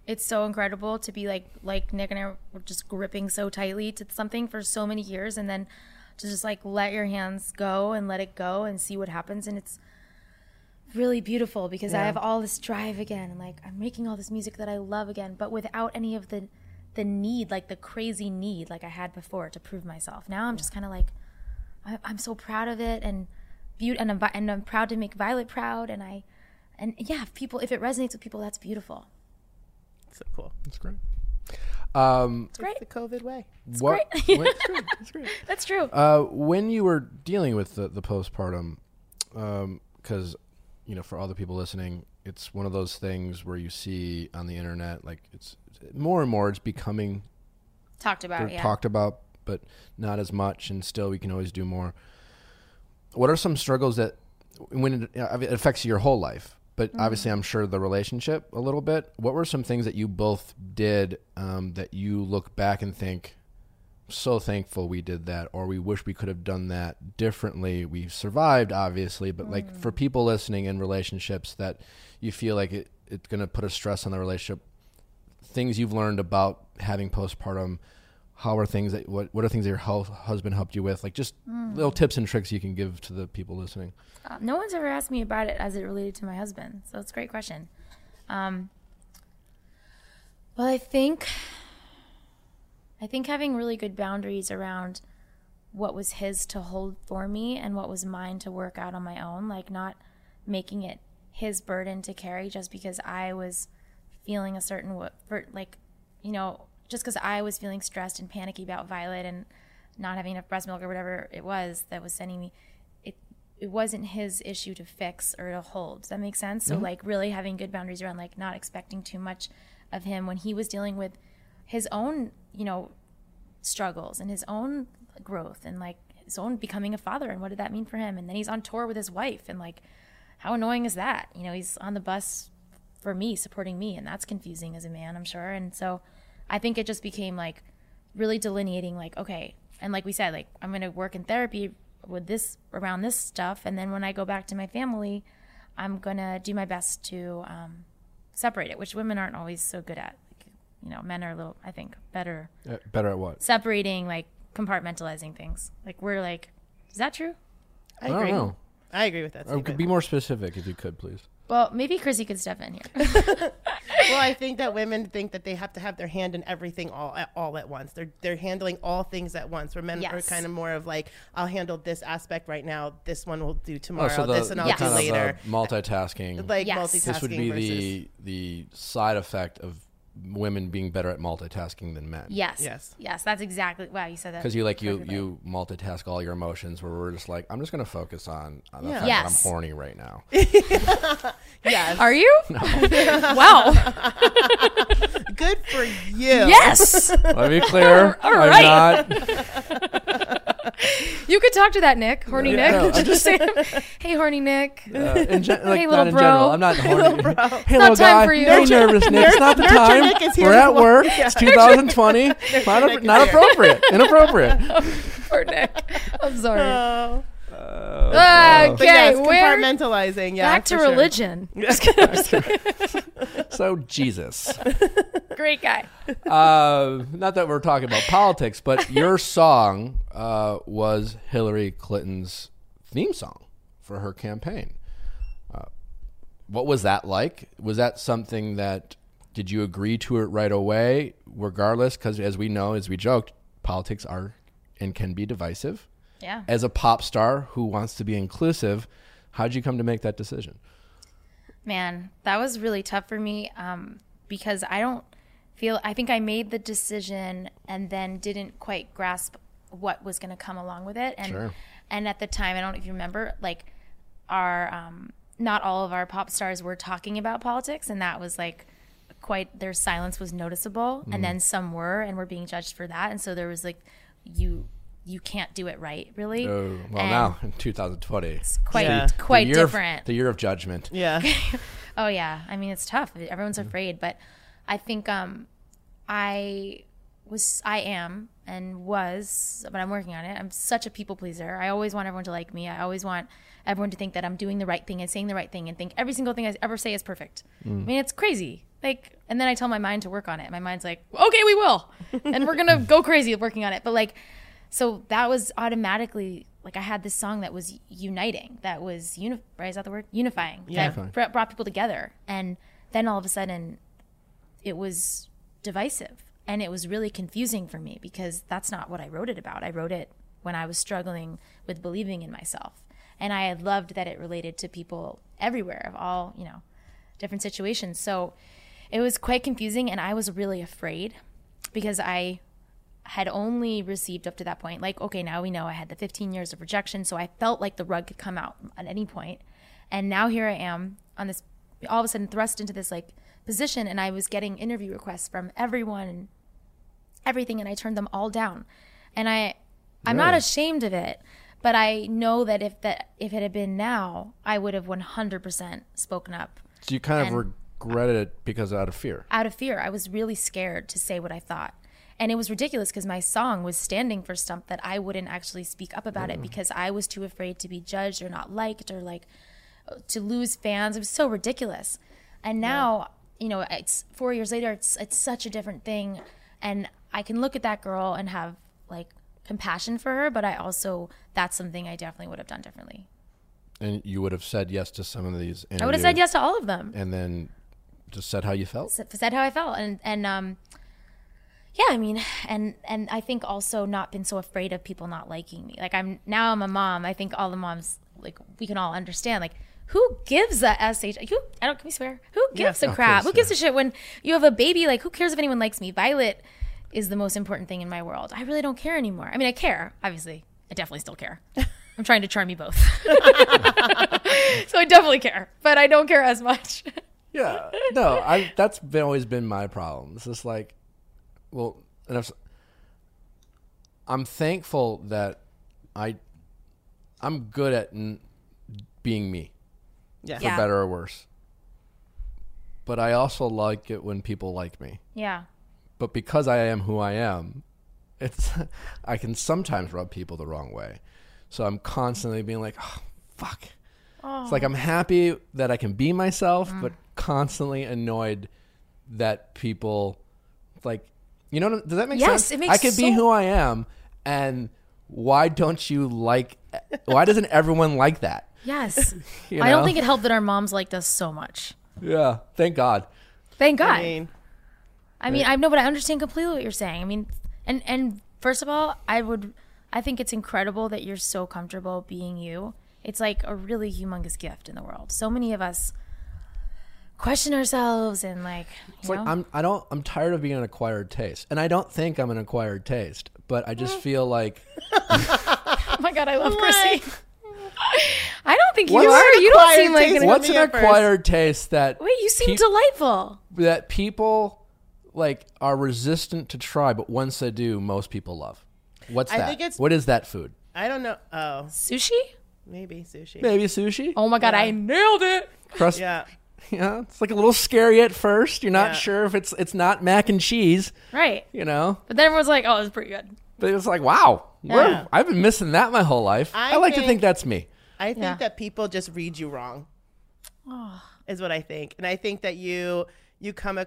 it's so incredible to be like Nick and I were just gripping so tightly to something for so many years, and then to just like let your hands go and let it go and see what happens. And it's really beautiful because I have all this drive again, and like I'm making all this music that I love again, but without any of the need, like the crazy need like I had before to prove myself. Now I'm just kind of like, I'm so proud of it, and I'm proud to make Violet proud, and if it resonates with people, that's beautiful. So cool. That's great. It's great. The COVID way. It's great. That's great. That's true. When you were dealing with the postpartum, because for all the people listening, it's one of those things where you see on the internet, like it's more and more, it's becoming talked about, but not as much, and still we can always do more. What are some struggles that when it affects your whole life? But obviously, I'm sure the relationship a little bit. What were some things that you both did that you look back and think, so thankful we did that, or we wish we could have done that differently? We survived, obviously, but like for people listening in relationships that you feel like it's going to put a stress on the relationship, things you've learned about having postpartum, how are things that what are things that your husband helped you with? Like just little tips and tricks you can give to the people listening. No one's ever asked me about it as it related to my husband, so it's a great question. Well, I think having really good boundaries around what was his to hold for me and what was mine to work out on my own, like not making it his burden to carry just because I was feeling a certain just because I was feeling stressed and panicky about Violet and not having enough breast milk or whatever it was that was sending me, it wasn't his issue to fix or to hold. Does that make sense? So like really having good boundaries around like not expecting too much of him when he was dealing with his own, struggles and his own growth and like his own becoming a father and what did that mean for him? And then he's on tour with his wife and like how annoying is that? He's on the bus for me, supporting me, and that's confusing as a man, I'm sure. And so I think it just became like really delineating like, okay, and like we said, like I'm going to work in therapy with this around this stuff, and then when I go back to my family, I'm going to do my best to separate it, which women aren't always so good at. Like, men are a little, I think, better. Better at what? Separating, like compartmentalizing things. Like we're like, is that true? I agree. don't know. I agree with that statement. Could be more specific if you could, please. Well, maybe Chrissy could step in here. Well, I think that women think that they have to have their hand in everything all at once. They're handling all things at once. Where men are kind of more of like, I'll handle this aspect right now. This one will do tomorrow. This and I'll do later. Multitasking. Like multitasking. This would be the side effect of women being better at multitasking than men. Yes. That's exactly. Wow, you said that. Because you multitask all your emotions. Where we're just like, I'm just going to focus on the fact that I'm horny right now. Yes. Are you? No. Wow. Good for you. Yes. Let me be clear. All right. I'm not. You could talk to that Nick, horny Nick. No, just say, hey, horny Nick. Hey, little not in bro. general. I'm not horny. Hey, not little time guy. for you. No nervous, Nick. It's not the time. Nick is here We're at work. Yeah. It's 2020. Not appropriate. Inappropriate. For Nick. I'm sorry. But Okay, yes, compartmentalizing. Yeah, back to religion. So Jesus. Great guy. Not that we're talking about politics, but your song was Hillary Clinton's theme song for her campaign. What was that like? Was that something that, did you agree to it right away, regardless? Because as we know, as we joked, politics are and can be divisive. Yeah. As a pop star who wants to be inclusive, how'd you come to make that decision? Man, that was really tough for me because I think I made the decision and then didn't quite grasp what was going to come along with it. And Sure. And at the time, I don't know if you remember, like our not all of our pop stars were talking about politics, and that was like their silence was noticeable, and then some were and were being judged for that. And so there was like you can't do it right, really. Oh, well, now in 2020, it's quite different. The year of judgment. Yeah. Oh yeah, I mean it's tough. Everyone's afraid, but I think I am and was, but I'm working on it. I'm such a people pleaser. I always want everyone to like me. I always want everyone to think that I'm doing the right thing and saying the right thing and think every single thing I ever say is perfect. I mean, it's crazy. Like, and then I tell my mind to work on it. My mind's like, okay, we will. And we're going to go crazy working on it. But like, so that was automatically, like I had this song that was uniting, that was, right, is that the word? Unifying. Yeah. That brought people together. And then all of a sudden it was divisive. And it was really confusing for me because that's not what I wrote it about. I wrote it when I was struggling with believing in myself. And I had loved that it related to people everywhere of all, different situations. So it was quite confusing, and I was really afraid because I had only received up to that point, like, okay, now we know I had the 15 years of rejection, so I felt like the rug could come out at any point. And now here I am on this, all of a sudden thrust into this like position, and I was getting interview requests from everyone and everything, and I turned them all down. And I'm not ashamed of it, but I know that if it had been now, I would have 100% spoken up. So you kind of regretted it because out of fear. Out of fear. I was really scared to say what I thought. And it was ridiculous because my song was standing for stuff that I wouldn't actually speak up about it because I was too afraid to be judged or not liked or like to lose fans. It was so ridiculous. And now, it's 4 years later, it's such a different thing. And I can look at that girl and have like compassion for her, but I also, that's something I definitely would have done differently. And you would have said yes to some of these interviews. I would have said yes to all of them. And then just said how you felt. Said how I felt. And yeah, I mean, and I think also not been so afraid of people not liking me. Like I'm a mom. I think all the moms, like we can all understand, like who gives a SH? Can we swear? Who gives a crap? Who gives a shit when you have a baby? Like who cares if anyone likes me? Violet is the most important thing in my world. I really don't care anymore. I mean, I care, obviously. I definitely still care. I'm trying to charm you both. So I definitely care, but I don't care as much. Yeah. No, that's always been my problem. It's just like, well, and I'm thankful that I'm good at being me, Yeah. for better or worse. But I also like it when people like me. Yeah. But because I am who I am, I can sometimes rub people the wrong way. So I'm constantly being like, oh, fuck. Oh. It's like I'm happy that I can be myself, but constantly annoyed that people like, does that make sense? Yes, it makes I could be who I am, and why doesn't everyone like that? Yes. I don't think it helped that our moms liked us so much. Yeah, thank God. Thank God. I mean, I know, but I understand completely what you're saying. I mean, and first of all, I think it's incredible that you're so comfortable being you. It's like a really humongous gift in the world. So many of us question ourselves and like, it's like I'm tired of being an acquired taste, and I don't think I'm an acquired taste, but I just feel like, oh my God, I love Chrissy. I don't think you are. You don't seem like what's an acquired taste that? Wait, you seem delightful. That people like are resistant to try, but once they do, most people love. What's that? What is that food? I don't know. Oh, sushi? Maybe sushi. Maybe sushi. Oh my God, I nailed it. Crust. Yeah. Yeah, it's like a little scary at first. You're not sure if it's not mac and cheese. Right. But then everyone's like, oh, it's pretty good. But it was like, wow, I've been missing that my whole life. I like to think that's me. I think that people just read you wrong. Is what I think. And I think that you come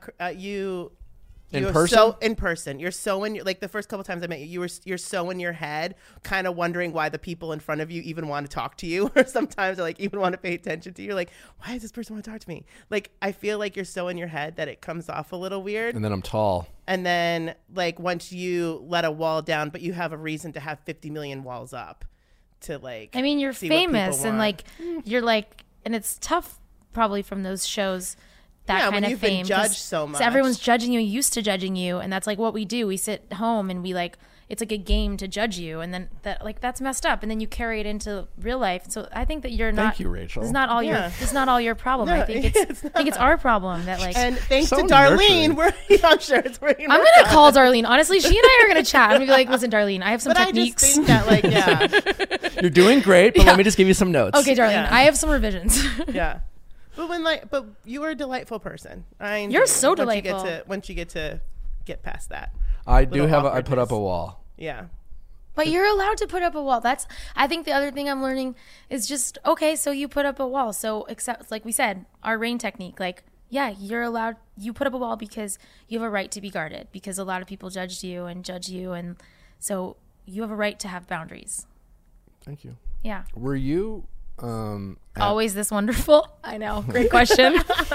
in person. You're so in your, like the first couple times I met you, you're so in your head, kind of wondering why the people in front of you even want to talk to you, or sometimes like even want to pay attention to you. Like, why does this person want to talk to me? Like, I feel like you're so in your head that it comes off a little weird. And then I'm tall. And then like once you let a wall down, but you have a reason to have 50 million walls up to like. I mean, you're famous and like you're like, and it's tough probably from those shows. That kind of fame. Been judged so much. So everyone's judging you, used to judging you, and that's like what we do. We sit home and we like, it's like a game to judge you, and then that's messed up, and then you carry it into real life. So I think that you're not. Thank you, Rachel. It's not all your problem. No, I think it's our problem that like. And thanks to Darlene, I'm sure it's working. I'm gonna call Darlene. Honestly, she and I are gonna chat. I'm gonna be like, listen, Darlene, I have some techniques. I just think that like, you're doing great, but let me just give you some notes. Okay, Darlene, I have some revisions. Yeah. But you are a delightful person. You're so delightful. Once you get to get past that. I put up a wall. Yeah. But you're allowed to put up a wall. I think the other thing I'm learning is just, okay, so you put up a wall. So except like we said, our rain technique, like yeah, you're allowed, you put up a wall because you have a right to be guarded, because a lot of people judge you. And so you have a right to have boundaries. Thank you. Yeah. Were you always this wonderful? I know. Great question.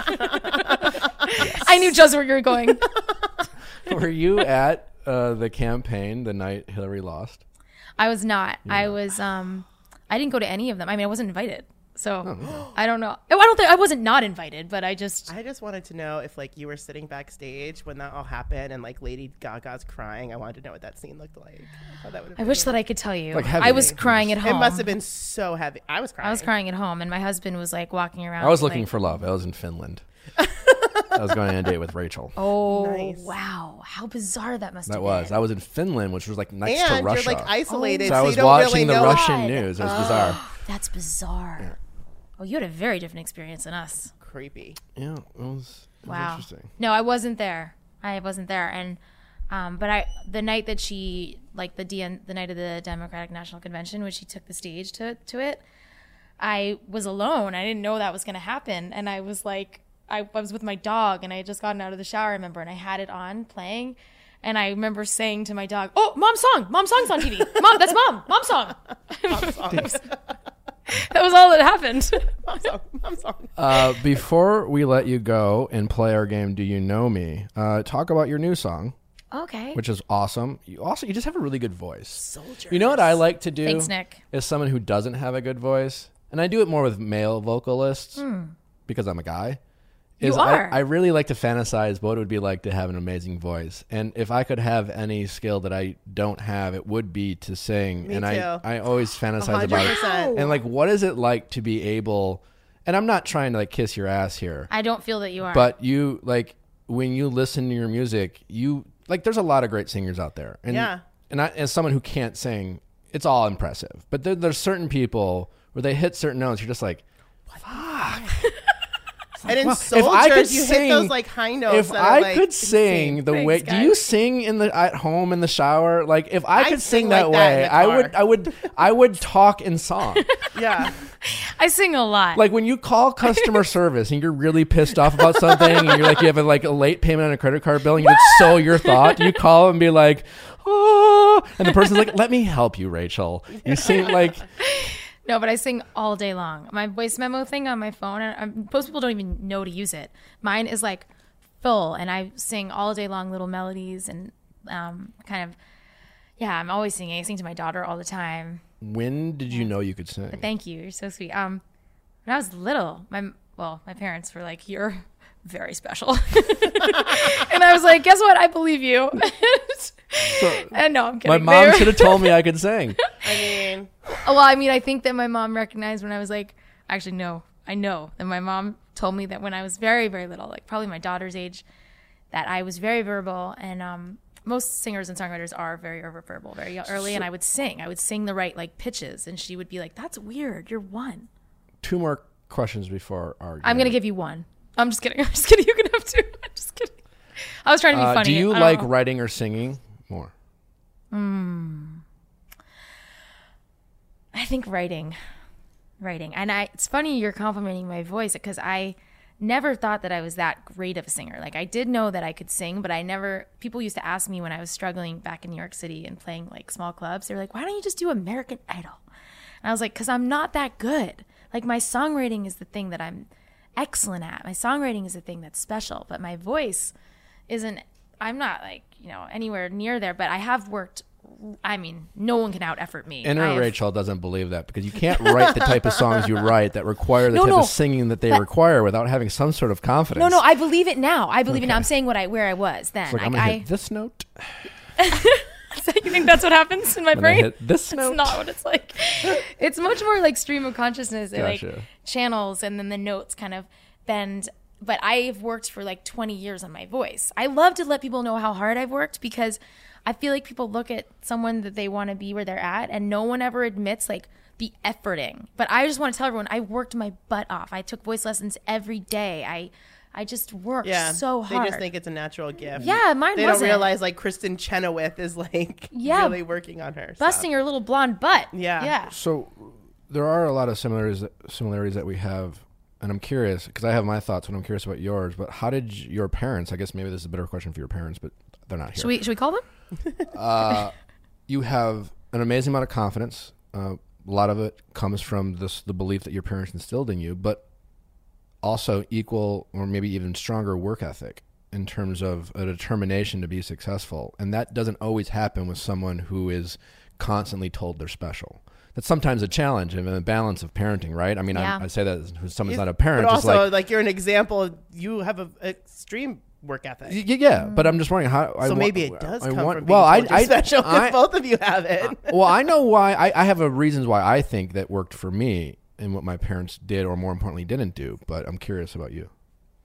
I knew just where you were going. were you at the campaign the night Hillary lost? I was not. Yeah. I was I didn't go to any of them. I mean, I wasn't invited. So I don't know. I don't think I wasn't not invited, but I just wanted to know if like you were sitting backstage when that all happened and like Lady Gaga's crying. I wanted to know what that scene looked like. I wish that I could tell you. Like heavy. I was crying at home. It must have been so heavy. I was crying at home, and my husband was like walking around. I was looking for love. I was in Finland. I was going on a date with Rachel. Oh, nice. Wow. How bizarre that must have been. I was in Finland, which was like next to and Russia. you're like isolated, so I was you don't watching really the know. Russian news. It was bizarre. That's bizarre. Yeah. Oh, you had a very different experience than us. Creepy. Yeah, it was Wow. interesting. No, I wasn't there. And but the night that she, like the night of the Democratic National Convention, when she took the stage to it, I was alone. I didn't know that was going to happen, and I was like, I was with my dog, and I had just gotten out of the shower, I remember, and I had it on playing, and I remember saying to my dog, "Oh, mom's song's on TV. Mom, that's mom's song." Mom's song. That was all that happened. Mom's song. Before we let you go and play our game, Do You Know Me? Talk about your new song. Okay. Which is awesome. You just have a really good voice. Soldiers. You know what I like to do? Thanks, Nick. As someone who doesn't have a good voice, and I do it more with male vocalists because I'm a guy. I really like to fantasize what it would be like to have an amazing voice. And if I could have any skill that I don't have, it would be to sing. Me and too. I always fantasize about it. 100%. And like, what is it like to be able, and I'm not trying to like kiss your ass here. I don't feel that you are. But you, like, when you listen to your music, you, like, there's a lot of great singers out there. And, Yeah. And I, as someone who can't sing, it's all impressive. But there's certain people where they hit certain notes, you're just like, fuck. And in Well, Soldiers, you hit those like high notes. If that are, I like, could sing insane. the Thanks, way, guys. do you sing at home in the shower? Like if I could sing sing that like that in way, the car. I would talk in song. Yeah. I sing a lot. Like when you call customer service and you're really pissed off about something, and you're like you have a late payment on a credit card bill, and it's so your thought. You call and be like, oh, and the person's like, "Let me help you, Rachel." You sing like. No, but I sing all day long. My voice memo thing on my phone, most people don't even know to use it. Mine is like full, and I sing all day long little melodies and kind of, yeah, I'm always singing. I sing to my daughter all the time. When did you know you could sing? Thank you. You're so sweet. When I was little, my parents were like, "You're very special." And I was like, "Guess what? I believe you." And no, I'm kidding. My mom should have told me I could sing. I mean, Well, I mean, I think that my mom recognized when I was like, actually, no, I know that my mom told me that when I was very, very little, like probably my daughter's age, that I was very verbal. And most singers and songwriters are very verbal, very early. And I would sing the right like pitches. And she would be like, "That's weird. You're one." 2 more questions before our game. I'm going to give you one. I'm just kidding. You can have 2. I'm just kidding. I was trying to be funny. Do you I like don't know. writing or singing more? I think writing. And it's funny you're complimenting my voice because I never thought that I was that great of a singer. Like I did know that I could sing, but people used to ask me when I was struggling back in New York City and playing like small clubs. They were like, "Why don't you just do American Idol?" And I was like, "'Cause I'm not that good. Like my songwriting is the thing that I'm excellent at. My songwriting is the thing that's special, but my voice isn't, I'm not like, anywhere near there, but I have worked. I mean, no one can out effort me. Inner Rachel doesn't believe that because you can't write the type of songs you write that require the type of singing that they require without having some sort of confidence. No, I believe it now. I believe it now. I'm saying where I was then. It's like, I'm going to hit this note. So you think that's what happens in my brain? Hit this note. That's not what it's like. It's much more like stream of consciousness. Gotcha. Like channels, and then the notes kind of bend. But I've worked for like 20 years on my voice. I love to let people know how hard I've worked because I feel like people look at someone that they want to be where they're at, and no one ever admits like the efforting. But I just want to tell everyone I worked my butt off. I took voice lessons every day. I just worked so hard. They just think it's a natural gift. Yeah, mine They wasn't. don't realize like Kristen Chenoweth is like really working on her. Busting her little blonde butt. Yeah. Yeah. So there are a lot of similarities that we have and I'm curious because I have my thoughts, and I'm curious about yours. But how did your parents? I guess maybe this is a better question for your parents, but they're not here. Should we call them? You have an amazing amount of confidence. A lot of it comes from the belief that your parents instilled in you, but also equal or maybe even stronger work ethic in terms of a determination to be successful. And that doesn't always happen with someone who is constantly told they're special. That's sometimes a challenge and a balance of parenting, right? I mean, I say that as someone's not a parent. But also, like you're an example. You have an extreme work ethic. Yeah, but I'm just wondering how. So maybe it does come from being special. Because both of you have it. Well, I know why. I have reasons why I think that worked for me and what my parents did, or more importantly, didn't do. But I'm curious about you.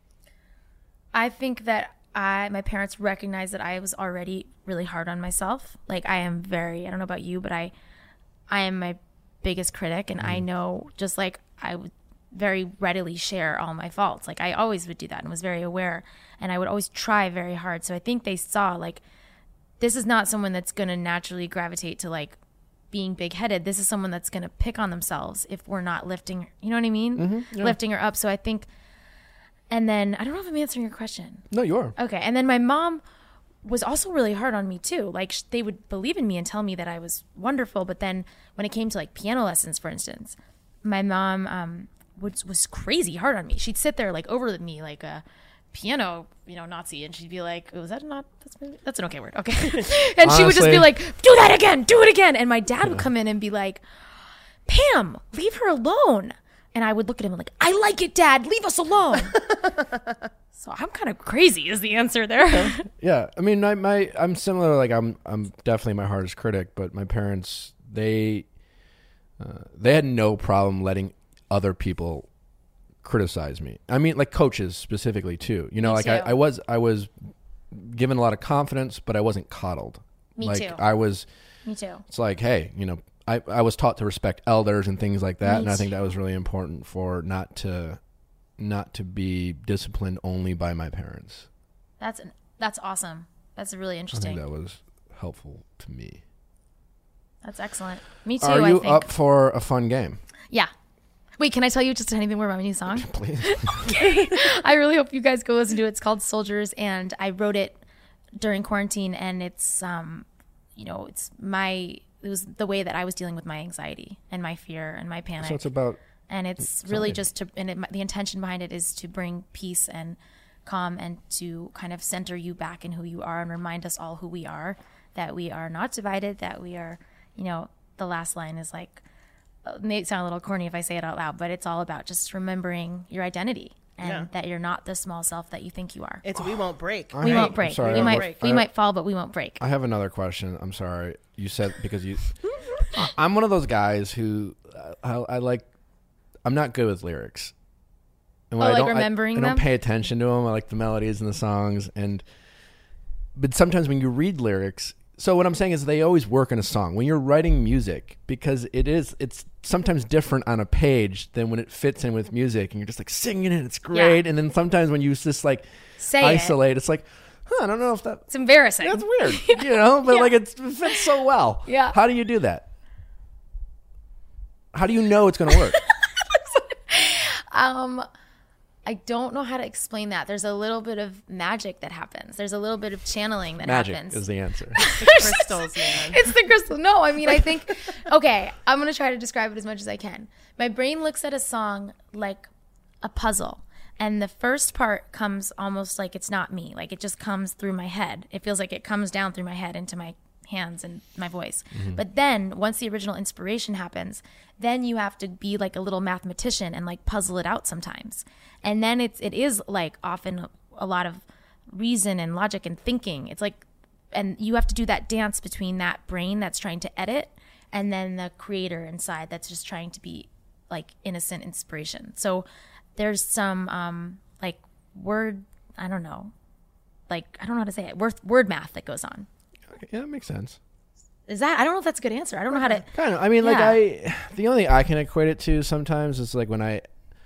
I think that my parents recognized that I was already really hard on myself. Like I am I don't know about you, but I am my biggest critic, and I know just like I would very readily share all my faults. Like I always would do that and was very aware, and I would always try very hard. So I think they saw like, this is not someone that's going to naturally gravitate to like being big-headed. This is someone that's going to pick on themselves if we're not lifting, you know what I mean? Mm-hmm, yeah. Lifting her up. So I think, and then I don't know if I'm answering your question. No, you are. Okay. And then my mom was also really hard on me too. Like they would believe in me and tell me that I was wonderful. But then when it came to like piano lessons, for instance, my mom was crazy hard on me. She'd sit there like over me like a piano, Nazi, and she'd be like, "Oh, is that not? That's an okay word, okay." And she would just be like, "Do that again, do it again." And my dad would come in and be like, "Pam, leave her alone." And I would look at him and like, "I like it, Dad. Leave us alone." So I'm kind of crazy is the answer there. Yeah, I mean, I'm similar. Like I'm definitely my hardest critic, but my parents they had no problem letting other people criticize me. I mean, like coaches specifically too. Like too. I was given a lot of confidence, but I wasn't coddled. Me too. Me too. It's like, hey, I was taught to respect elders and things like that, and I think that was really important for not to be disciplined only by my parents. That's awesome. That's really interesting. I think that was helpful to me. That's excellent. Me too. Are you up for a fun game? Yeah. Wait, can I tell you just a tiny bit more about my new song? Please. Okay. I really hope you guys go listen to it. It's called Soldiers, and I wrote it during quarantine, and it's it was the way that I was dealing with my anxiety and my fear and my panic. So it's about, and it's really just the intention behind it is to bring peace and calm and to kind of center you back in who you are and remind us all who we are, that we are not divided, that we are, the last line is like, it may sound a little corny if I say it out loud, but it's all about just remembering your identity and that you're not the small self that you think you are. It's we won't break. We won't break. Sorry, we might fall, but we won't break. I have another question. I'm sorry. You said because I'm one of those guys who I'm not good with lyrics. And when remembering them? I don't pay attention to them. I like the melodies and the songs, but sometimes when you read lyrics. So what I'm saying is they always work in a song. When you're writing music, because it's sometimes different on a page than when it fits in with music, and you're just like singing it, it's great. Yeah. And then sometimes when you just like isolate, it's like, I don't know if that... It's embarrassing. That's weird, but like it fits so well. Yeah. How do you do that? How do you know it's going to work? I don't know how to explain that. There's a little bit of magic that happens. There's a little bit of channeling that happens. Magic is the answer. Crystals, man. It's the crystal. No, I mean, I think, okay, I'm going to try to describe it as much as I can. My brain looks at a song like a puzzle. And the first part comes almost like it's not me. Like it just comes through my head. It feels like it comes down through my head into my hands and my voice. Mm-hmm. But then once the original inspiration happens, then you have to be like a little mathematician and like puzzle it out sometimes. And then it is like often a lot of reason and logic and thinking. It's like, and you have to do that dance between that brain that's trying to edit and then the creator inside that's just trying to be like innocent inspiration. So there's some like word, I don't know how to say it, word math that goes on. Yeah, that makes sense. Is that, I don't know if that's a good answer. I don't know how to. Kind of. I mean, the only thing I can equate it to sometimes is like when I've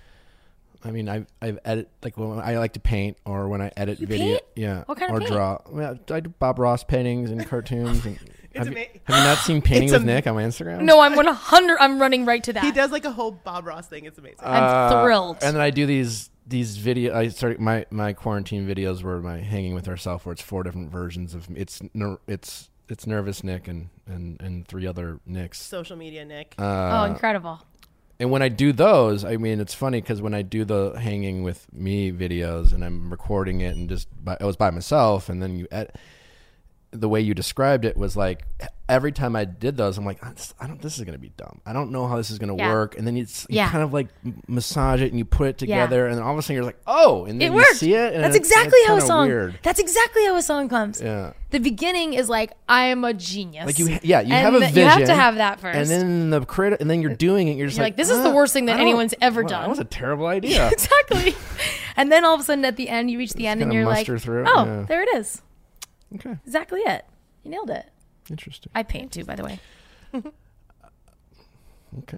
edit, like when I like to paint or when I edit video. Paint? Yeah. What kind of or paint? Draw. I do Bob Ross paintings and cartoons. And Have you not seen Painting It's with a- Nick on my Instagram? No, I'm 100. I'm running right to that. He does like a whole Bob Ross thing. It's amazing. I'm thrilled. And then I do these video. I started my quarantine videos were my hanging with ourselves, where it's 4 different versions of it's Nervous Nick and 3 other Nicks. Social media Nick. oh, incredible. And when I do those, I mean, it's funny because when I do the hanging with me videos and I'm recording it and I was by myself, and then the way you described it was like every time I did those, I'm like, this is going to be dumb. I don't know how this is going to work. And then you kind of like massage it and you put it together, and then all of a sudden you're like, oh, and then It you worked. see it. And That's it's exactly how a kinda song. weird. That's exactly how a song comes. Yeah. The beginning is like, I am a genius. Like you And have a vision. You have to have that first. And then and then you're doing it. You're just You're like, this is the worst thing that anyone's ever done. That was a terrible idea. Exactly. And then all of a sudden at the end, you reach the end and gonna you're like, muster through it, oh, yeah. there it is. Okay, Exactly it. You nailed it. interesting. I paint too, by the way. Okay.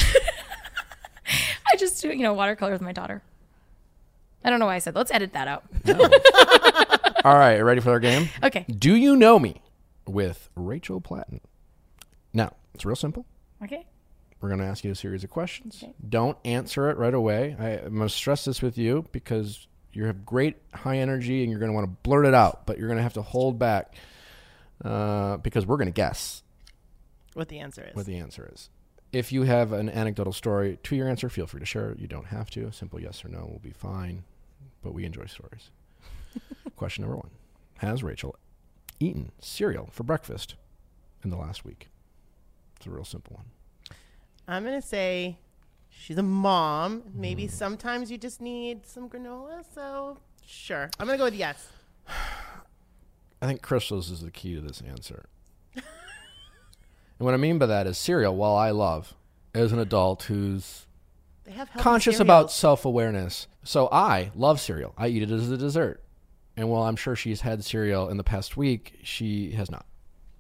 I just do, watercolor with my daughter. I don't know why I said that. Let's edit that out. All right, ready for our game? Okay. Do you know me with Rachel Platten? Now, it's real simple. Okay. We're going to ask you a series of questions. Okay. Don't answer it right away. I'm going to stress this with you because you have great high energy and you're going to want to blurt it out, but you're going to have to hold back because we're going to guess What the answer is. what the answer is. If you have an anecdotal story to your answer, feel free to share it. You don't have to. A simple yes or no will be fine, but we enjoy stories. Question number 1. Has Rachel eaten cereal for breakfast in the last week? It's a real simple one. I'm going to say she's a mom. Maybe sometimes you just need some granola. So sure. I'm going to go with yes. I think crystals is the key to this answer. And what I mean by that is cereal, while I love, as an adult who's They have healthy conscious cereals. about self-awareness. So I love cereal. I eat it as a dessert. And while I'm sure she's had cereal in the past week, she has not.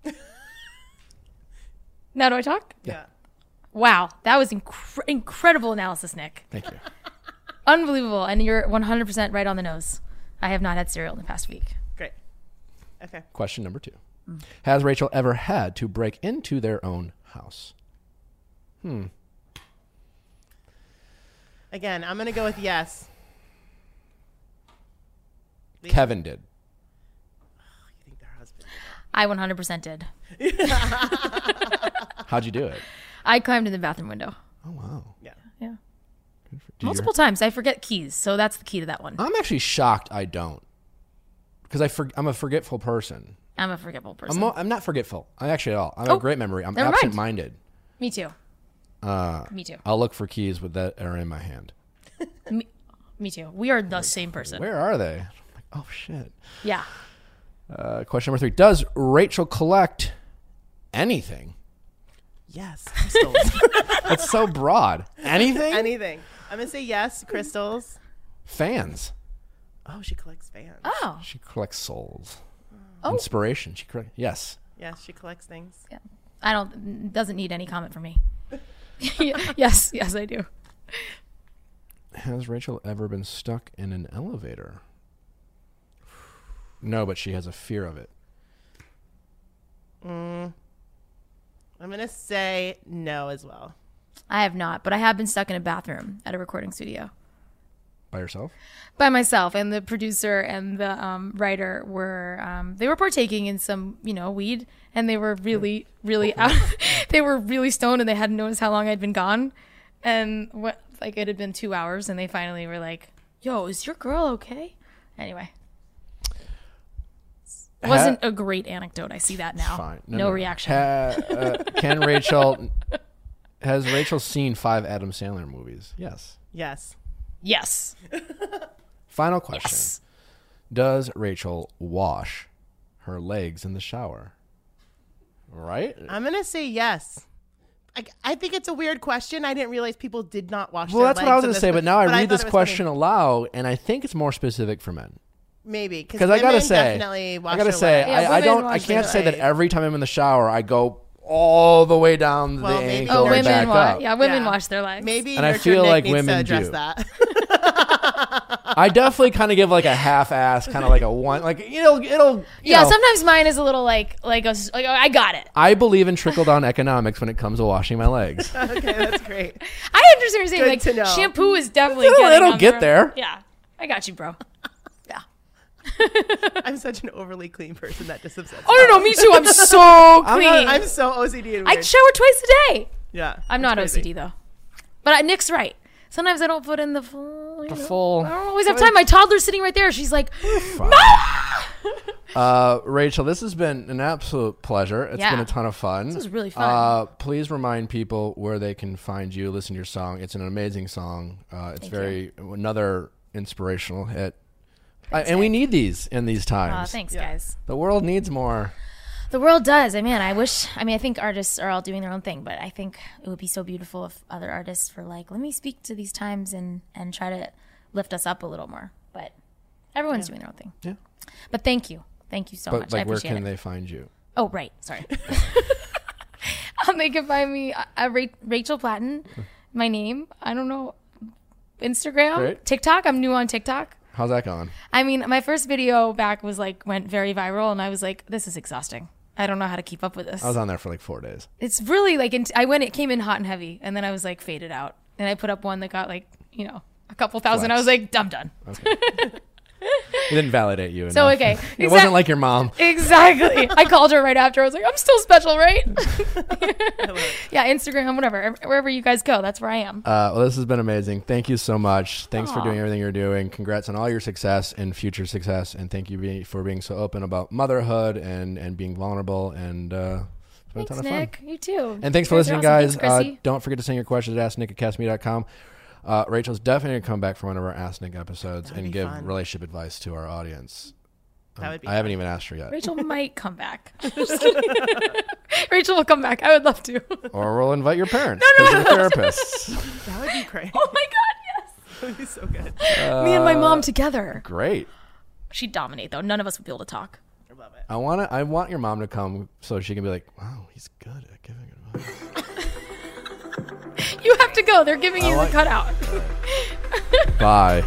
Now do I talk? Yeah. Wow. That was incredible analysis, Nick. Thank you. Unbelievable. And you're 100% right on the nose. I have not had cereal in the past week. Great. Okay. Question number 2. Has Rachel ever had to break into their own house? Again, I'm going to go with yes. Kevin did. I think their husband. I 100% did. How'd you do it? I climbed in the bathroom window. Oh, wow. Yeah. Yeah. Do you- Multiple times. I forget keys. So that's the key to that one. I'm actually shocked I don't. Because I'm a forgetful person. I'm a forgetful person. I'm not forgetful. I'm actually at all. I have a great memory. I'm never mind. absent-minded. Me too. Me too. I'll look for keys that are in my hand. Me too. We are the same person. Where are they? I'm like, oh, shit. Yeah. Question number 3. Does Rachel collect anything? Yes. Crystals. That's so broad. Anything? Anything. I'm going to say yes. Crystals. Fans. Oh, she collects fans. Oh. She collects souls. Oh. Inspiration. Yes. Yes, she collects things. Yeah. Doesn't need any comment from me. Yes, I do. Has Rachel ever been stuck in an elevator? No, but she has a fear of it. I'm going to say no as well. I have not, but I have been stuck in a bathroom at a recording studio. By yourself? By myself, and the producer and the writer were they were partaking in some weed, and they were really out. They were really stoned, and they hadn't noticed how long I'd been gone, and it had been 2 hours, and they finally were like, "Yo, is your girl okay?" Anyway, it wasn't a great anecdote. I see that now. Fine. No reaction. Has Rachel seen 5 Adam Sandler movies? Yes. Yes. Yes. Final question. Yes. Does Rachel wash her legs in the shower? Right? I'm going to say yes. I think it's a weird question. I didn't realize people did not wash Well, their that's what I was legs in going to this say, but now I read thought this it was question funny. aloud, and I think it's more specific for men. Maybe. Because I gotta say, definitely wash I gotta their say, legs. Yeah, I women don't, I wash can't their say that legs. every time I'm in the shower, I go all the way down Well, the maybe ankle you're and just- back up. Women Yeah. wash their legs. Maybe And I Nurture feel Nick like needs to women address do. that. I definitely kind of give like a half-ass, kind of like a one, like it'll. Yeah, know. sometimes mine is a little like I got it. I believe in trickle-down economics when it comes to washing my legs. Okay, that's great. I understand what you're saying. Good Like to know. shampoo is definitely It'll get there. Yeah, I got you, bro. Yeah. I'm such an overly clean person that just upsets me. Oh no, me too. I'm so clean. I'm so OCD and I weird. shower twice a day. Yeah. I'm not it's crazy. OCD though. But Nick's right. Sometimes I don't put in the full. The full. I don't always have time. My toddler's sitting right there. She's like, Rachel, this has been an absolute pleasure. It's Yeah. been a ton of fun. This was really fun. Please remind people where they can find you, listen to your song. It's an amazing song. It's another inspirational hit. And we need these in these times. Thanks, guys. The world needs more. The world does. I think artists are all doing their own thing, but I think it would be so beautiful if other artists were like, let me speak to these times and try to lift us up a little more. But everyone's doing their own thing. Yeah. But thank you. Thank you so much. I Where appreciate can it. they find you? Oh, right. Sorry. They can find me Rachel Platten, my name. I don't know. Instagram, Great. TikTok. I'm new on TikTok. How's that going? I mean, my first video back was went very viral, and I was like, this is exhausting. I don't know how to keep up with this. I was on there for like 4 days. It's really it came in hot and heavy, and then I was like faded out. And I put up one that got a couple thousand. Flex. I was like, I'm done. Okay. It didn't validate you. So, enough. okay. It wasn't like your mom. Exactly. I called her right after. I was like, I'm still special, right? Yeah, Instagram, whatever. Wherever you guys go, that's where I am. Well, this has been amazing. Thank you so much. Thanks for doing everything you're doing. Congrats on all your success and future success. And thank you for being so open about motherhood and being vulnerable. And it's been a ton of fun. Nick. You too. And thanks for You listening, are awesome. guys. Thanks, Chrissy. Don't forget to send your questions at AskNick@castme.com. Rachel's definitely going to come back for one of our Ask Nick episodes That'd and be give fun. relationship advice to our audience. That would be I haven't even asked her yet. Rachel might come back. Just kidding. Rachel will come back. I would love to. Or we'll invite your parents. No. They're therapists. That would be great. Oh my God, That would be so good. Me and my mom together. Great. She'd dominate though. None of us would be able to talk. I love it. I want your mom to come so she can be like, wow, he's good at giving advice. You have to go. They're giving you the like- cutout. Bye.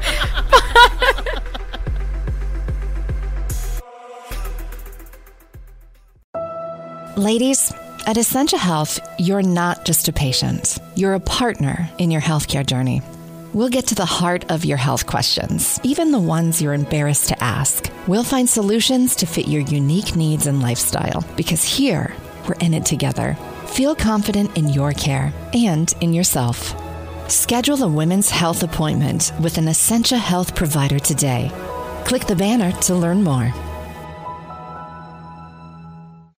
Ladies, at Essentia Health, you're not just a patient. You're a partner in your healthcare journey. We'll get to the heart of your health questions, even the ones you're embarrassed to ask. We'll find solutions to fit your unique needs and lifestyle, because here, we're in it together. Feel confident in your care and in yourself. Schedule a women's health appointment with an Essentia Health provider today. Click the banner to learn more.